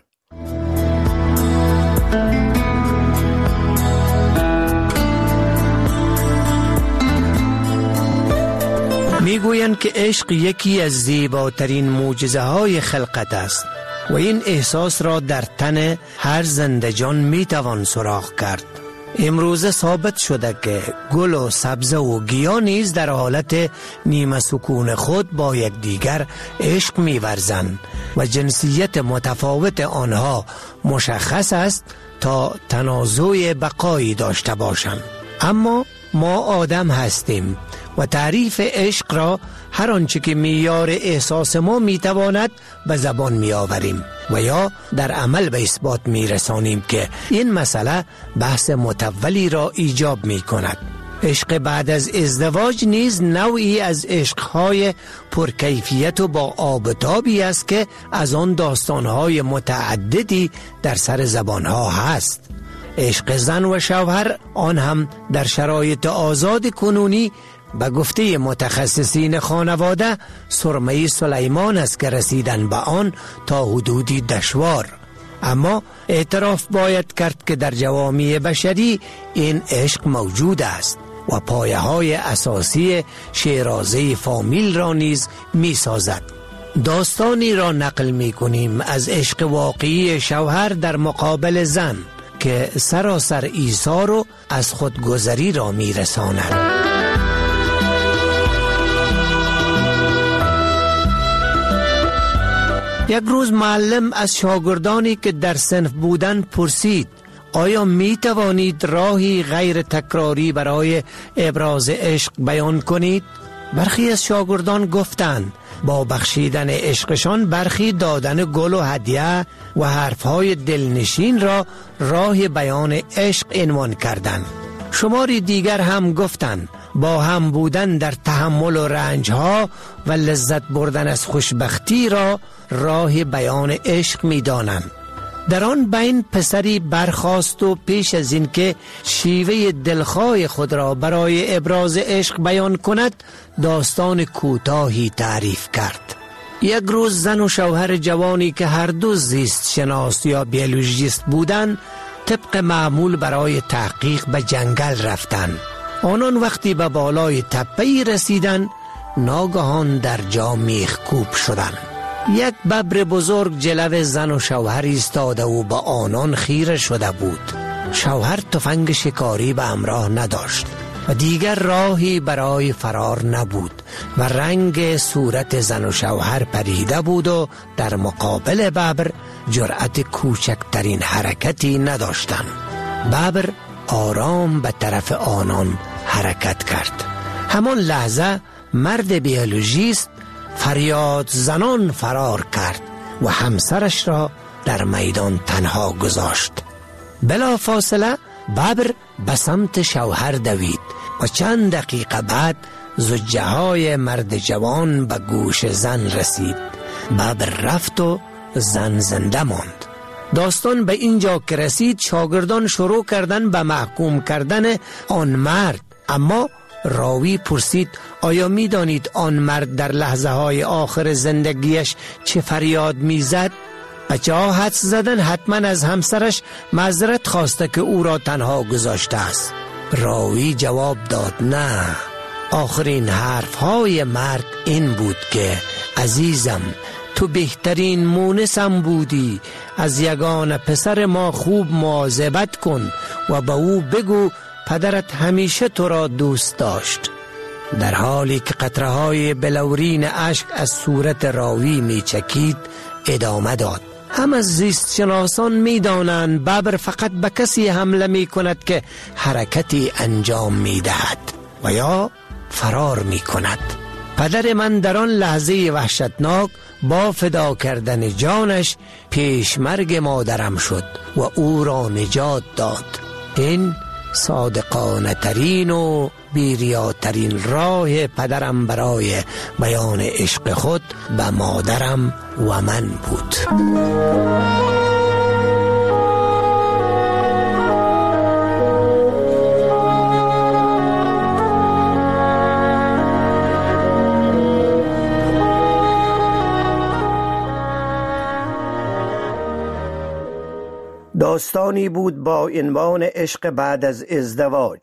میگویند که عشق یکی از زیباترین معجزه های خلقت است و این احساس را در تن هر زنده جان میتوان سراغ کرد. امروزه ثابت شده که گل و سبزه و گیاه نیز در حالت نیمه سکون خود با یکدیگر عشق می‌ورزند و جنسیت متفاوت آنها مشخص است تا تنازع بقایی داشته باشند. اما ما آدم هستیم و تعریف عشق را هر آنچه که معیار احساس ما میتواند به زبان میآوریم و یا در عمل به اثبات میرسانیم که این مسئله بحث مطولی را ایجاب میکند. عشق بعد از ازدواج نیز نوعی از عشقهای پرکیفیت و با آبتابی است که از آن داستانهای متعددی در سر زبانها هست. عشق زن و شوهر، آن هم در شرایط آزاد کنونی، به گفته متخصصین خانواده سرمه سلیمان است که رسیدن به آن تا حدودی دشوار. اما اعتراف باید کرد که در جوامع بشری این عشق موجود است و پایه های اساسی شیرازه فامیل را نیز می سازد. داستانی را نقل می کنیم از عشق واقعی شوهر در مقابل زن که سراسر ایثار و از خودگذری را می رساند. یک روز معلم از شاگردانی که در صنف بودند پرسید: آیا می توانید راهی غیر تکراری برای ابراز عشق بیان کنید؟ برخی از شاگردان گفتند با بخشیدن عشقشان برخی دادن گل و هدیه و حرفهای دلنشین را راه بیان عشق عنوان کردند. شماری دیگر هم گفتند با هم بودن در تحمل و رنجها و لذت بردن از خوشبختی را راه بیان عشق می دانند. در آن بین پسری برخاست و پیش از این که شیوه دلخواه خود را برای ابراز عشق بیان کند داستان کوتاهی تعریف کرد. یک روز زن و شوهر جوانی که هر دو زیست شناس یا بیولوژیست بودند طبق معمول برای تحقیق به جنگل رفتند. آنان وقتی به بالای تپه‌ای رسیدند ناگهان در جا میخکوب شدند. یک ببر بزرگ جلو زن و شوهر ایستاده و با آنان خیره شده بود. شوهر تفنگ شکاری به همراه نداشت و دیگر راهی برای فرار نبود و رنگ صورت زن و شوهر پریده بود و در مقابل ببر جرأت کوچکترین حرکتی نداشتند. ببر آرام به طرف آنان حرکت کرد. همان لحظه مرد بیولوژیست فریاد زنان فرار کرد و همسرش را در میدان تنها گذاشت. بلا فاصله ببر به سمت شوهر دوید و چند دقیقه بعد زجه های مرد جوان به گوش زن رسید. ببر رفت و زن زنده ماند. داستان به اینجا که رسید شاگردان شروع کردن به محکوم کردن آن مرد، اما راوی پرسید آیا می دانید آن مرد در لحظه های آخر زندگیش چه فریاد می زد؟ بچه ها حدس زدن حتما از همسرش معذرت خواسته که او را تنها گذاشته است. راوی جواب داد نه، آخرین حرف های مرد این بود که عزیزم تو بهترین مونسم بودی، از یگان پسر ما خوب مواظبت کن و به او بگو پدرت همیشه تو را دوست داشت. در حالی که قطره های بلورین اشک از صورت راوی می چکید ادامه داد. هم از زیست شناسان می دانند ببر فقط به کسی حمله می کند که حرکتی انجام می دهد و یا فرار می کند. پدر من در آن لحظه وحشتناک با فدا کردن جانش پیش مرگ مادرم شد و او را نجات داد. این صادقانه ترین و بیریاترین راه پدرم برای بیان عشق خود به مادرم و من بود. داستانی بود با عنوان عشق بعد از ازدواج.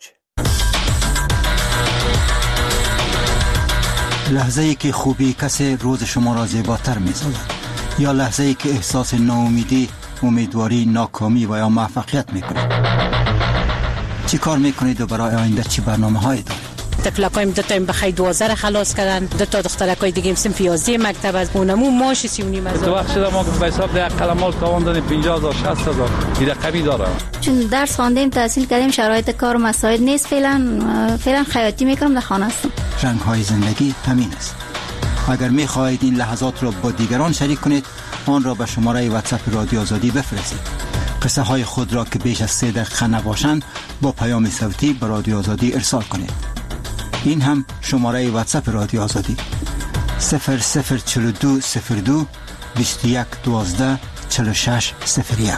لحظه ای که خوبی کسی روز شما را زیباتر می سازد، یا لحظه ای که احساس ناامیدی، امیدواری، ناکامی و یا موفقیت می کنید. چی کار می کنید و برای آینده چی برنامه هایی دارید؟ تفلکایم دو تا بخی دوازده را خلاص کردن، دو تا دخترکای دیگه هم صنف یازده مکتب از اونمو ماش سی و نیم هزار. تو وقت شده ما به حساب ده قلمال تاوان دادیم پنجاه هزار شصت هزار دیگه قوی داره. چون درس خواندیم تحصیل کردیم شرایط کار و مساعد نیست، فعلا فعلا خیاطی میکنم در خانه هستم. رنگ های زندگی همین است. اگر می خواهید این لحظات را با دیگران شریک کنید آن را به شماره واتساپ رادیو آزادی بفرستید. قصه های خود را که بیش از سه دقیقه نباشند با پیام صوتی به رادیو آزادی ارسال کنید. این هم شماره واتساپ رادیو آزادی صفر صفر چهل و دو صفر دو بیست و یک دوازده چهل و شش صفر یک.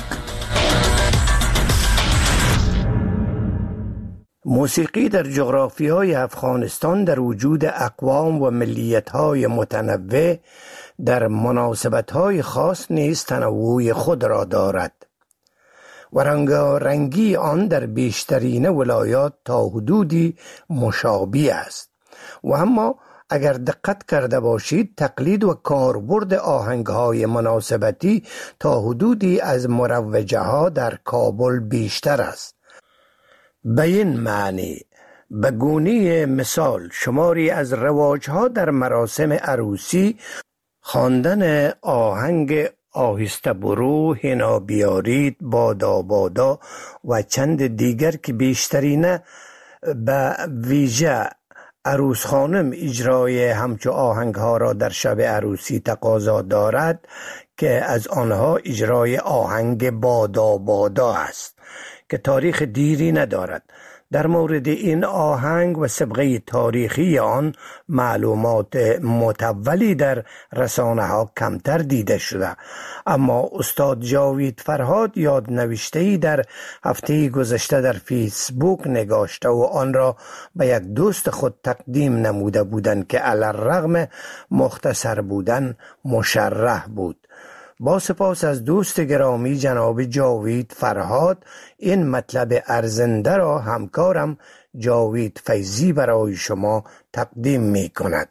موسیقی در جغرافیای افغانستان در وجود اقوام و ملیت‌های متنوع در مناسبت‌های خاص نیز تنوع خود را دارد و رنگارنگی آن در بیشترین ولایات تا حدودی مشابه است. و اما اگر دقت کرده باشید تقلید و کاربرد آهنگ‌های مناسبتی تا حدودی از مروجه ها در کابل بیشتر است. به این معنی به گونه مثال شماری از رواج‌ها در مراسم عروسی خواندن آهنگ آهسته برو، هنا بیارید، بادا بادا و چند دیگر که بیشترینه به ویژه عروس خانم اجرای همچو آهنگ ها را در شب عروسی تقاضا دارد که از آنها اجرای آهنگ بادا بادا است که تاریخ دیری ندارد. در مورد این آهنگ و سابقه تاریخی آن معلومات متولی در رسانه ها کمتر دیده شده، اما استاد جاوید فرهاد یاد نوشته‌ای در هفته گذشته در فیسبوک نگاشته و آن را به یک دوست خود تقدیم نموده بودند که علی الرغم مختصر بودن مشرح بود. با سپاس از دوست گرامی جناب جاوید فرهاد، این مطلب ارزنده را همکارم جاوید فیضی برای شما تقدیم می کند.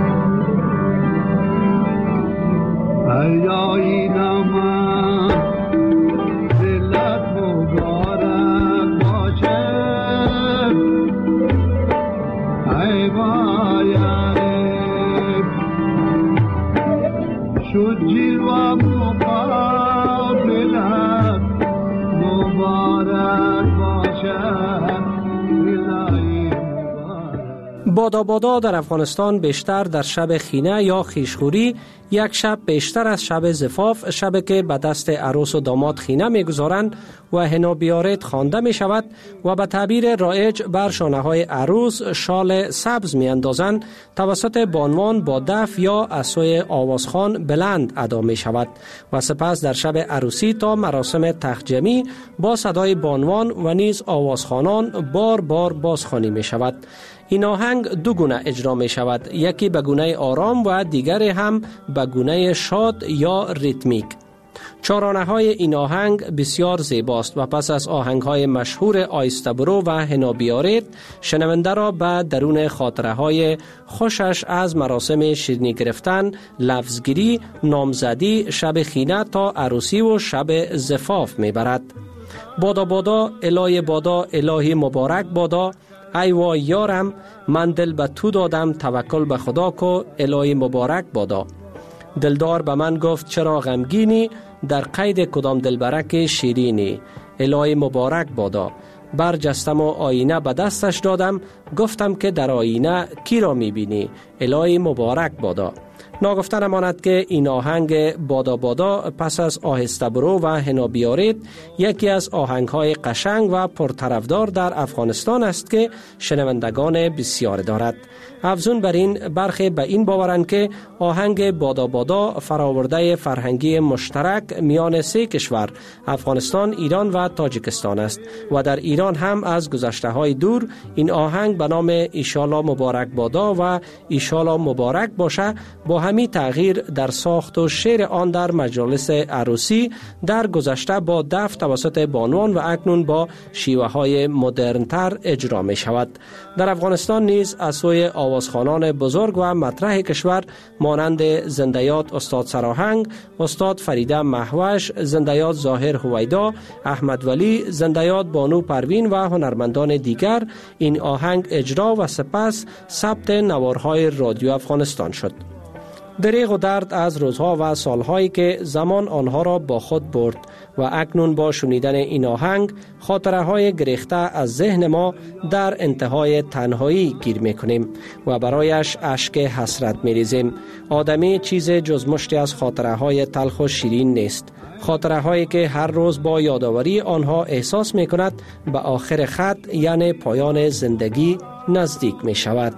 بادا بادا در افغانستان بیشتر در شب خینه یا خیشخوری، یک شب بیشتر از شب زفاف، شب که به دست عروس و داماد خینه میگذارند و حنا بیارید خوانده می شود و به تعبیر رایج بر شانه های عروس شال سبز می اندازند، توسط بانوان با دف یا عصای آوازخوان بلند ادا می شود و سپس در شب عروسی تا مراسم تخجمی با صدای بانوان و نیز آوازخوانان بار بار بازخوانی می شود. این آهنگ دو گونه اجرا می شود، یکی به گونه آرام و دیگری هم به گونه شاد یا ریتمیک. چارانه های این آهنگ بسیار زیباست و پس از آهنگ های مشهور آهسته برو و حنا بیارید، شنونده را به درون خاطره های خوشش از مراسم شیرینی گرفتن، لفظگیری، نامزدی، شب خینه تا عروسی و شب زفاف می برد. بادا بادا، الهی بادا، الهی مبارک بادا، ای وای یارم، من دل به تو دادم، توکل به خدا کو، الهی مبارک بادا. دلدار به من گفت چرا غمگینی، در قید کدام دلبرک شیرینی، الهی مبارک بادا. برجستم و آینه به دستش دادم، گفتم که در آینه کی را میبینی، الهی مبارک بادا. ناگفته نماند که این آهنگ بادا بادا پس از آهسته برو و حنا بیارید یکی از آهنگ های قشنگ و پرطرفدار در افغانستان است که شنوندگان بسیار دارد. افزون بر این، برخی به این باورند که آهنگ بادا بادا فراورده فرهنگی مشترک میان سه کشور افغانستان، ایران و تاجیکستان است و در ایران هم از گذشته های دور این آهنگ به نام ایشالا مبارک بادا و ایشالا مبارک باشه با همی تغییر در ساخت و شعر آن در مجالس عروسی در گذشته با دف توسط بانوان و اکنون با شیوه های مدرنتر اجرا می شود. در افغانستان نیز از سوی آوازخوانان بزرگ و مطرح کشور مانند زندیات استاد سراهنگ، استاد فریده مهوش، زندیات ظاهر هویدا، احمد ولی، زندیات بانو پروین و هنرمندان دیگر این آهنگ اجرا و سپس ثبت نوارهای رادیو افغانستان شد. دریغ و درد از روزها و سالهایی که زمان آنها را با خود برد و اکنون با شنیدن این آهنگ خاطره های گریخته از ذهن ما در انتهای تنهایی گیر میکنیم و برایش اشک حسرت میریزیم. آدمی چیز جز مشتی از خاطره های تلخ و شیرین نیست، خاطره هایی که هر روز با یادآوری آنها احساس میکند به آخر خط یعنی پایان زندگی نزدیک می شود.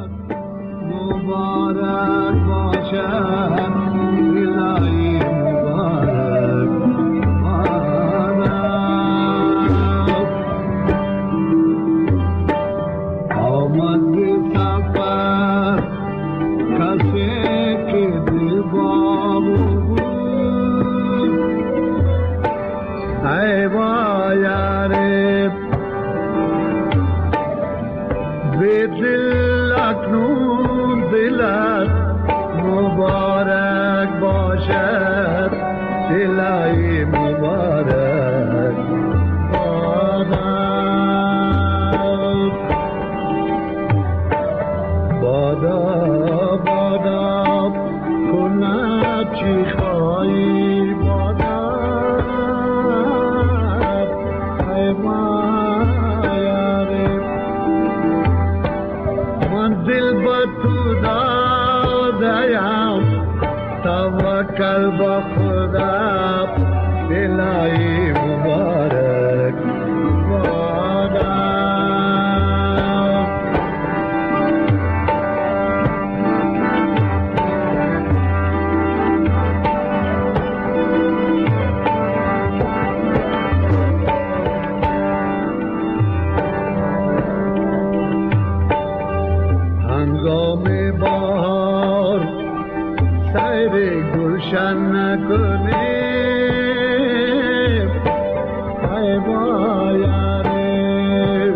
مبارک باشد الهی مبارک آمد به سفر کسی که دل بابو بود ای وایاره به دل اکنون دلت مبارک باشد الهی مبارک بادا بادا کند چی خواهی توکل با خدا دلای مبارک بادا. هنگام بهار سیر گلشن نکنیم، ای بایاره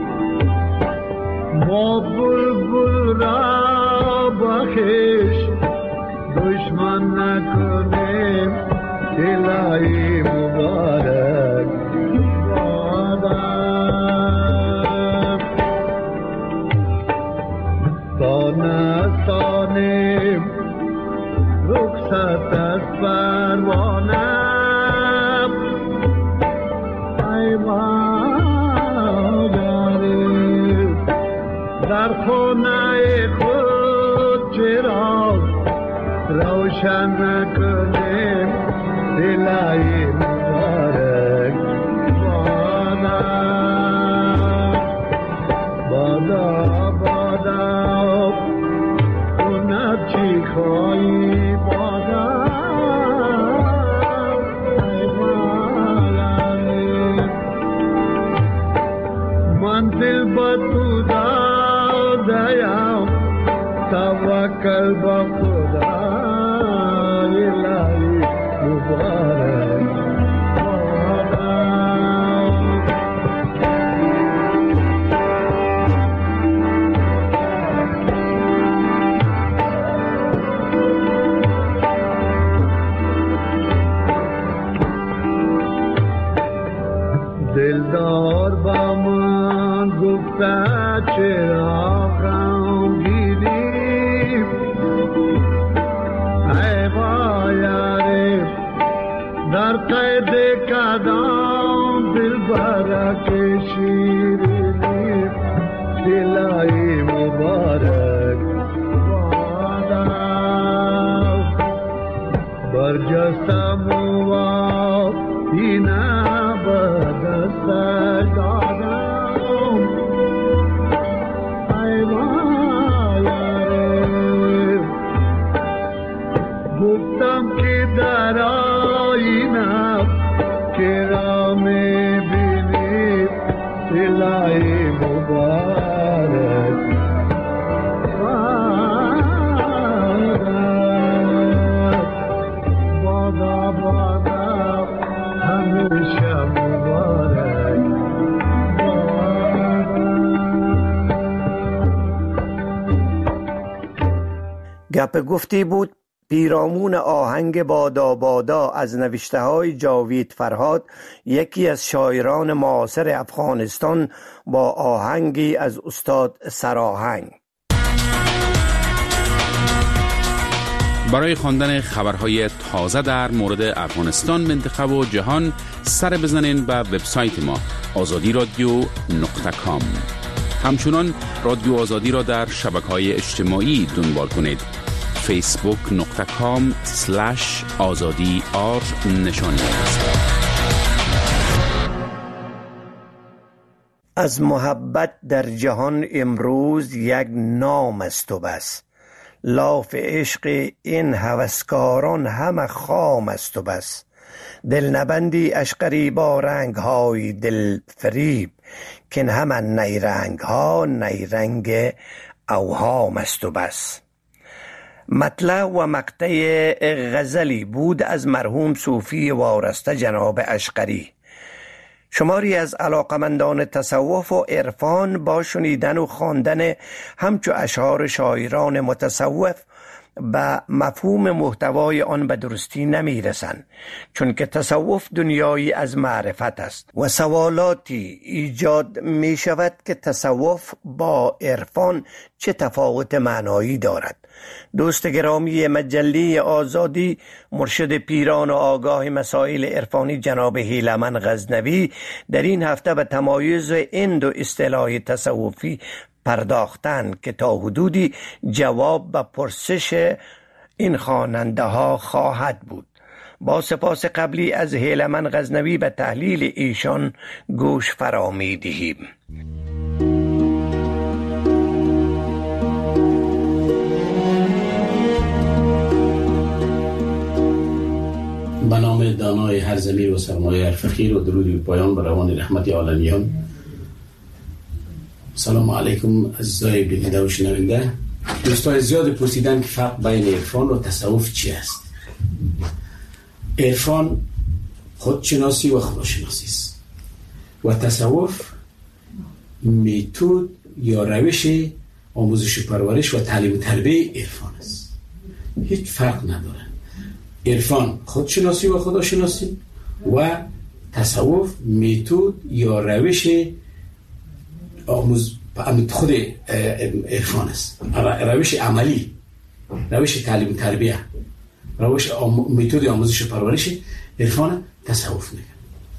ما بلبل را بخش دشمن نکنیم، دلای مبارک بادا. سانه سانه رخصت از پروانه، ای مادری در خانه خود چراغ روشن نکنیم، دلای مبارک بادا بادا بادا. تو چی خواهی بادا، ای مالانی من دل با تو دادیم، توکل با خدا الهی مبارک بادا. دلدار با من گفته چرا غمگینی، ای بایاره در قید کدام دلبرک شیرینی، دلای مبارک بادا. برجستم و اینه بدست دادم، ای بایاره گفتم که در آینه که را میبینی، دلای مبارک بادا بادا همیشه مبارک گپ گفتی بود پیرامون آهنگ بادا بادا از نوشته های جاوید فرهاد، یکی از شاعران معاصر افغانستان، با آهنگی از استاد سراهنگ. برای خواندن خبرهای تازه در مورد افغانستان، منطقه و جهان سر بزنین به وبسایت ما آزادی رادیو نقطه کام. همچنان رادیو آزادی را در شبکه‌های اجتماعی دنبال کنید. فیسبوک نقطه کام سلش آزادی آر نشانی است. از محبت در جهان امروز یک نام است و بس، لاف عشق این هوسکاران همه خام است و بس. دل نبندی اشقری با رنگ های دل فریب، که همه نیرنگ ها نیرنگ اوهام است و بس. مطلع و مقطع غزلی بود از مرحوم صوفی وارسته جناب اشقری. شماری از علاقمندان تصوف و عرفان با شنیدن و خواندن همچو اشعار شاعران متصوف به مفهوم محتوای آن به درستی نمی رسند، چون که تصوف دنیایی از معرفت است و سوالاتی ایجاد می شود که تصوف با عرفان چه تفاوت معنایی دارد. دوست گرامی مجله آزادی، مرشد پیران و آگاه مسائل عرفانی جناب هیلمن غزنوی در این هفته به تمایز این دو اصطلاح تصوفی پرداختند که تا حدودی جواب به پرسش این خواننده ها خواهد بود. با سپاس قبلی از هیلمن غزنوی به تحلیل ایشان گوش فرا می دهیم. به نام دانای هر ضمیر و سرمایه هر فقیر و درود به پایان بر روان رحمت عالمیان. سلام علیکم عزیزای بیننده و شنونده. دوستای زیاد پرسیدن که فرق بین عرفان و تصوف چی است. عرفان خودشناسی و خداشناسی است و تصوف میتود یا روش آموزش و پرورش و تعلیم و تربیه عرفان است. هیچ فرق نداره. عرفان خودشناسی و خداشناسی و تصوف میتود یا روش آموز خود عرفان است، روش عملی، روش تعلیم تربیه، روش آم... میتود آموزش و پرورش عرفان تصوف میگن.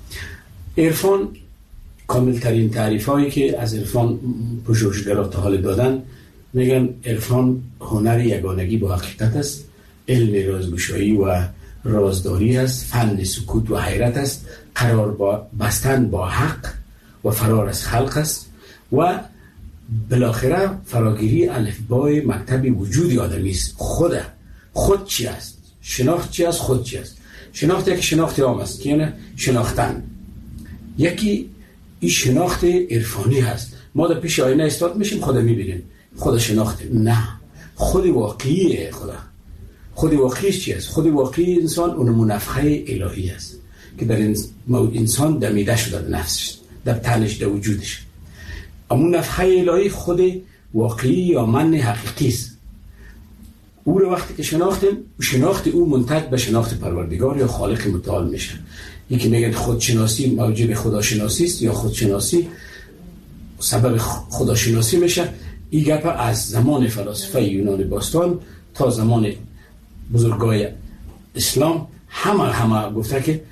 عرفان کامل ترین تعریف هایی که از عرفان پژوهشگران تا حال دادن میگن عرفان هنر یگانگی با حقیقت است، علم رازگشایی و رازداری است، فن سکوت و حیرت است، قرار با بستن با حق و فرار از خلق است و بالاخره فراگیری الفبای مکتب وجود آدمی است. خود خود چی است؟ شناخت چی است؟ خود چی است؟ شناخت یک شناخت عام است که یعنی شناختن. یکی این شناخت عرفانی هست. ما در پیش آینه استاد میشیم، خدا میبینیم، خدا شناخته. نه، خود واقعی خدا. خود واقعیش چی است؟ خود واقعی انسان اون نفخه الهی است که در انسان دمیده شده، در نفسش، در تنش، در وجودش. اما نفخه الهی خود واقعی یا من حقیقی است. او رو وقتی که شناختیم، شناخت او منتج به شناخت پروردگار یا خالق متعال میشه. یکی میگن خودشناسی موجب خداشناسی است یا خودشناسی سبب خداشناسی میشه. این گپ از زمان فلاسفه یونان باستان تا زمان بزرگای اسلام همه همه گفته که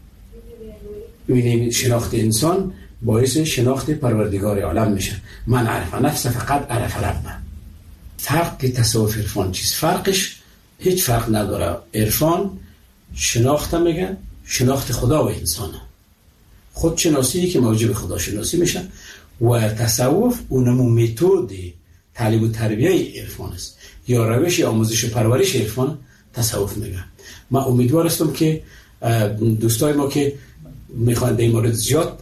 ببینید شناخت انسان باعث شناخت پروردگار عالم میشه. من عرف نفس فقط عرف ربه. فرق تصوف عرفان چیست؟ فرقش هیچ فرق نداره. عرفان شناخت میگن شناخت خدا و انسانه، خودشناسی که موجب خداشناسی میشه و تصوف اونمو متد تعلیم و تربیه عرفان است یا روش آموزش و پرورش عرفان تصوف میگن. من امیدوار هستم که دوستای ما که میخوان به این مورد زیاد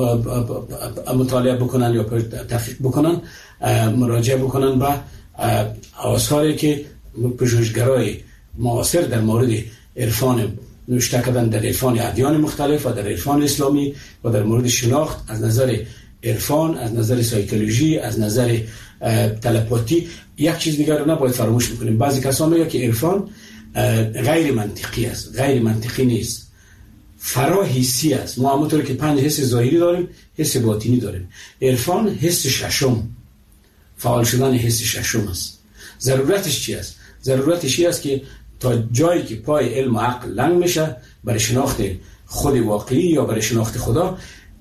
مطالعه بکنن یا تحقیق بکنن مراجعه بکنن به آثاری که پژوهشگرای معاصر در مورد عرفان نوشته کردن، در عرفان ادیان مختلف و در عرفان اسلامی و در مورد شناخت از نظر عرفان، از نظر سایکولوژی، از نظر تلپاتی. یک چیز دیگر رو نباید فراموش بکنیم. بعضی کسان میگن که عرفان غیر منطقی است. غیر منطقی نیست، فرا حسی است. ما همونطور که پنج حس ظاهری داریم، حس باطنی داریم. عرفان حس ششم، فعال شدن حس ششم است. ضرورتش چی است؟ ضرورتش این است که تا جایی که پای علم و عقل لنگ میشه برای شناخت خود واقعی یا برای شناخت خدا،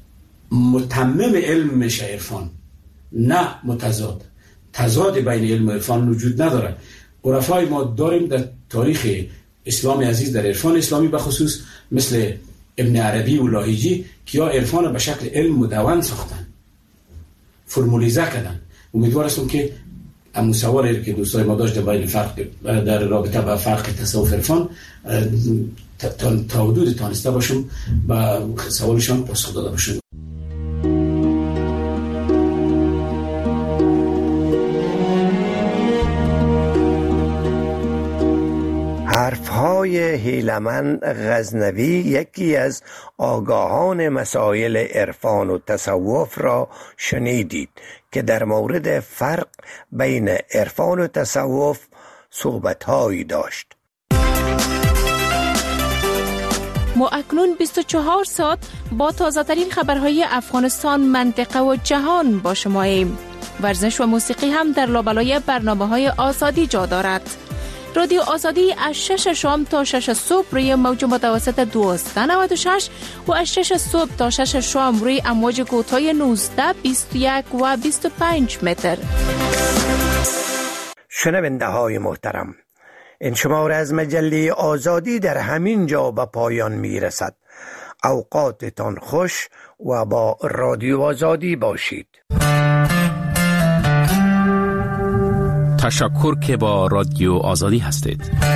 متمم علم میشه عرفان، نه متضاد. تضاد بین علم و عرفان وجود نداره. عرفای ما داریم در تاریخ اسلام عزیز، در عرفان اسلامی به خصوص، مثل ابن عربی و لاهیجی که یا عرفان به شکل علم مدون ساختن، فرمولیزه کردن. امیدوار هستم که امو سوالی که دوستای ما داشت بین فرق در رابطه با فرق تصوف عرفان تا, تا حدود تانسته باشم با سوالشان پاسخ داده باشم. حرفهای هیلمن غزنوی یکی از آگاهان مسائل عرفان و تصوف را شنیدید که در مورد فرق بین عرفان و تصوف صحبت‌هایی داشت. ما اکنون بیست و چهار ساعت با تازه‌ترین خبرهای افغانستان، منطقه و جهان با شماییم. ورزش و موسیقی هم در لابلای برنامه‌های آزادی جا دارد. رادیو آزادی از شش شام تا شش صبح روی موج متوسط دویست و نود و شش و از شش صبح تا شش شام روی امواج کوتاه نوزده، بیست و یک و بیست و پنج متر. شنونده های محترم، این شماره از مجله آزادی در همین جا به پایان می رسد. اوقاتتان خوش و با رادیو آزادی باشید. تشکر که با رادیو آزادی هستید.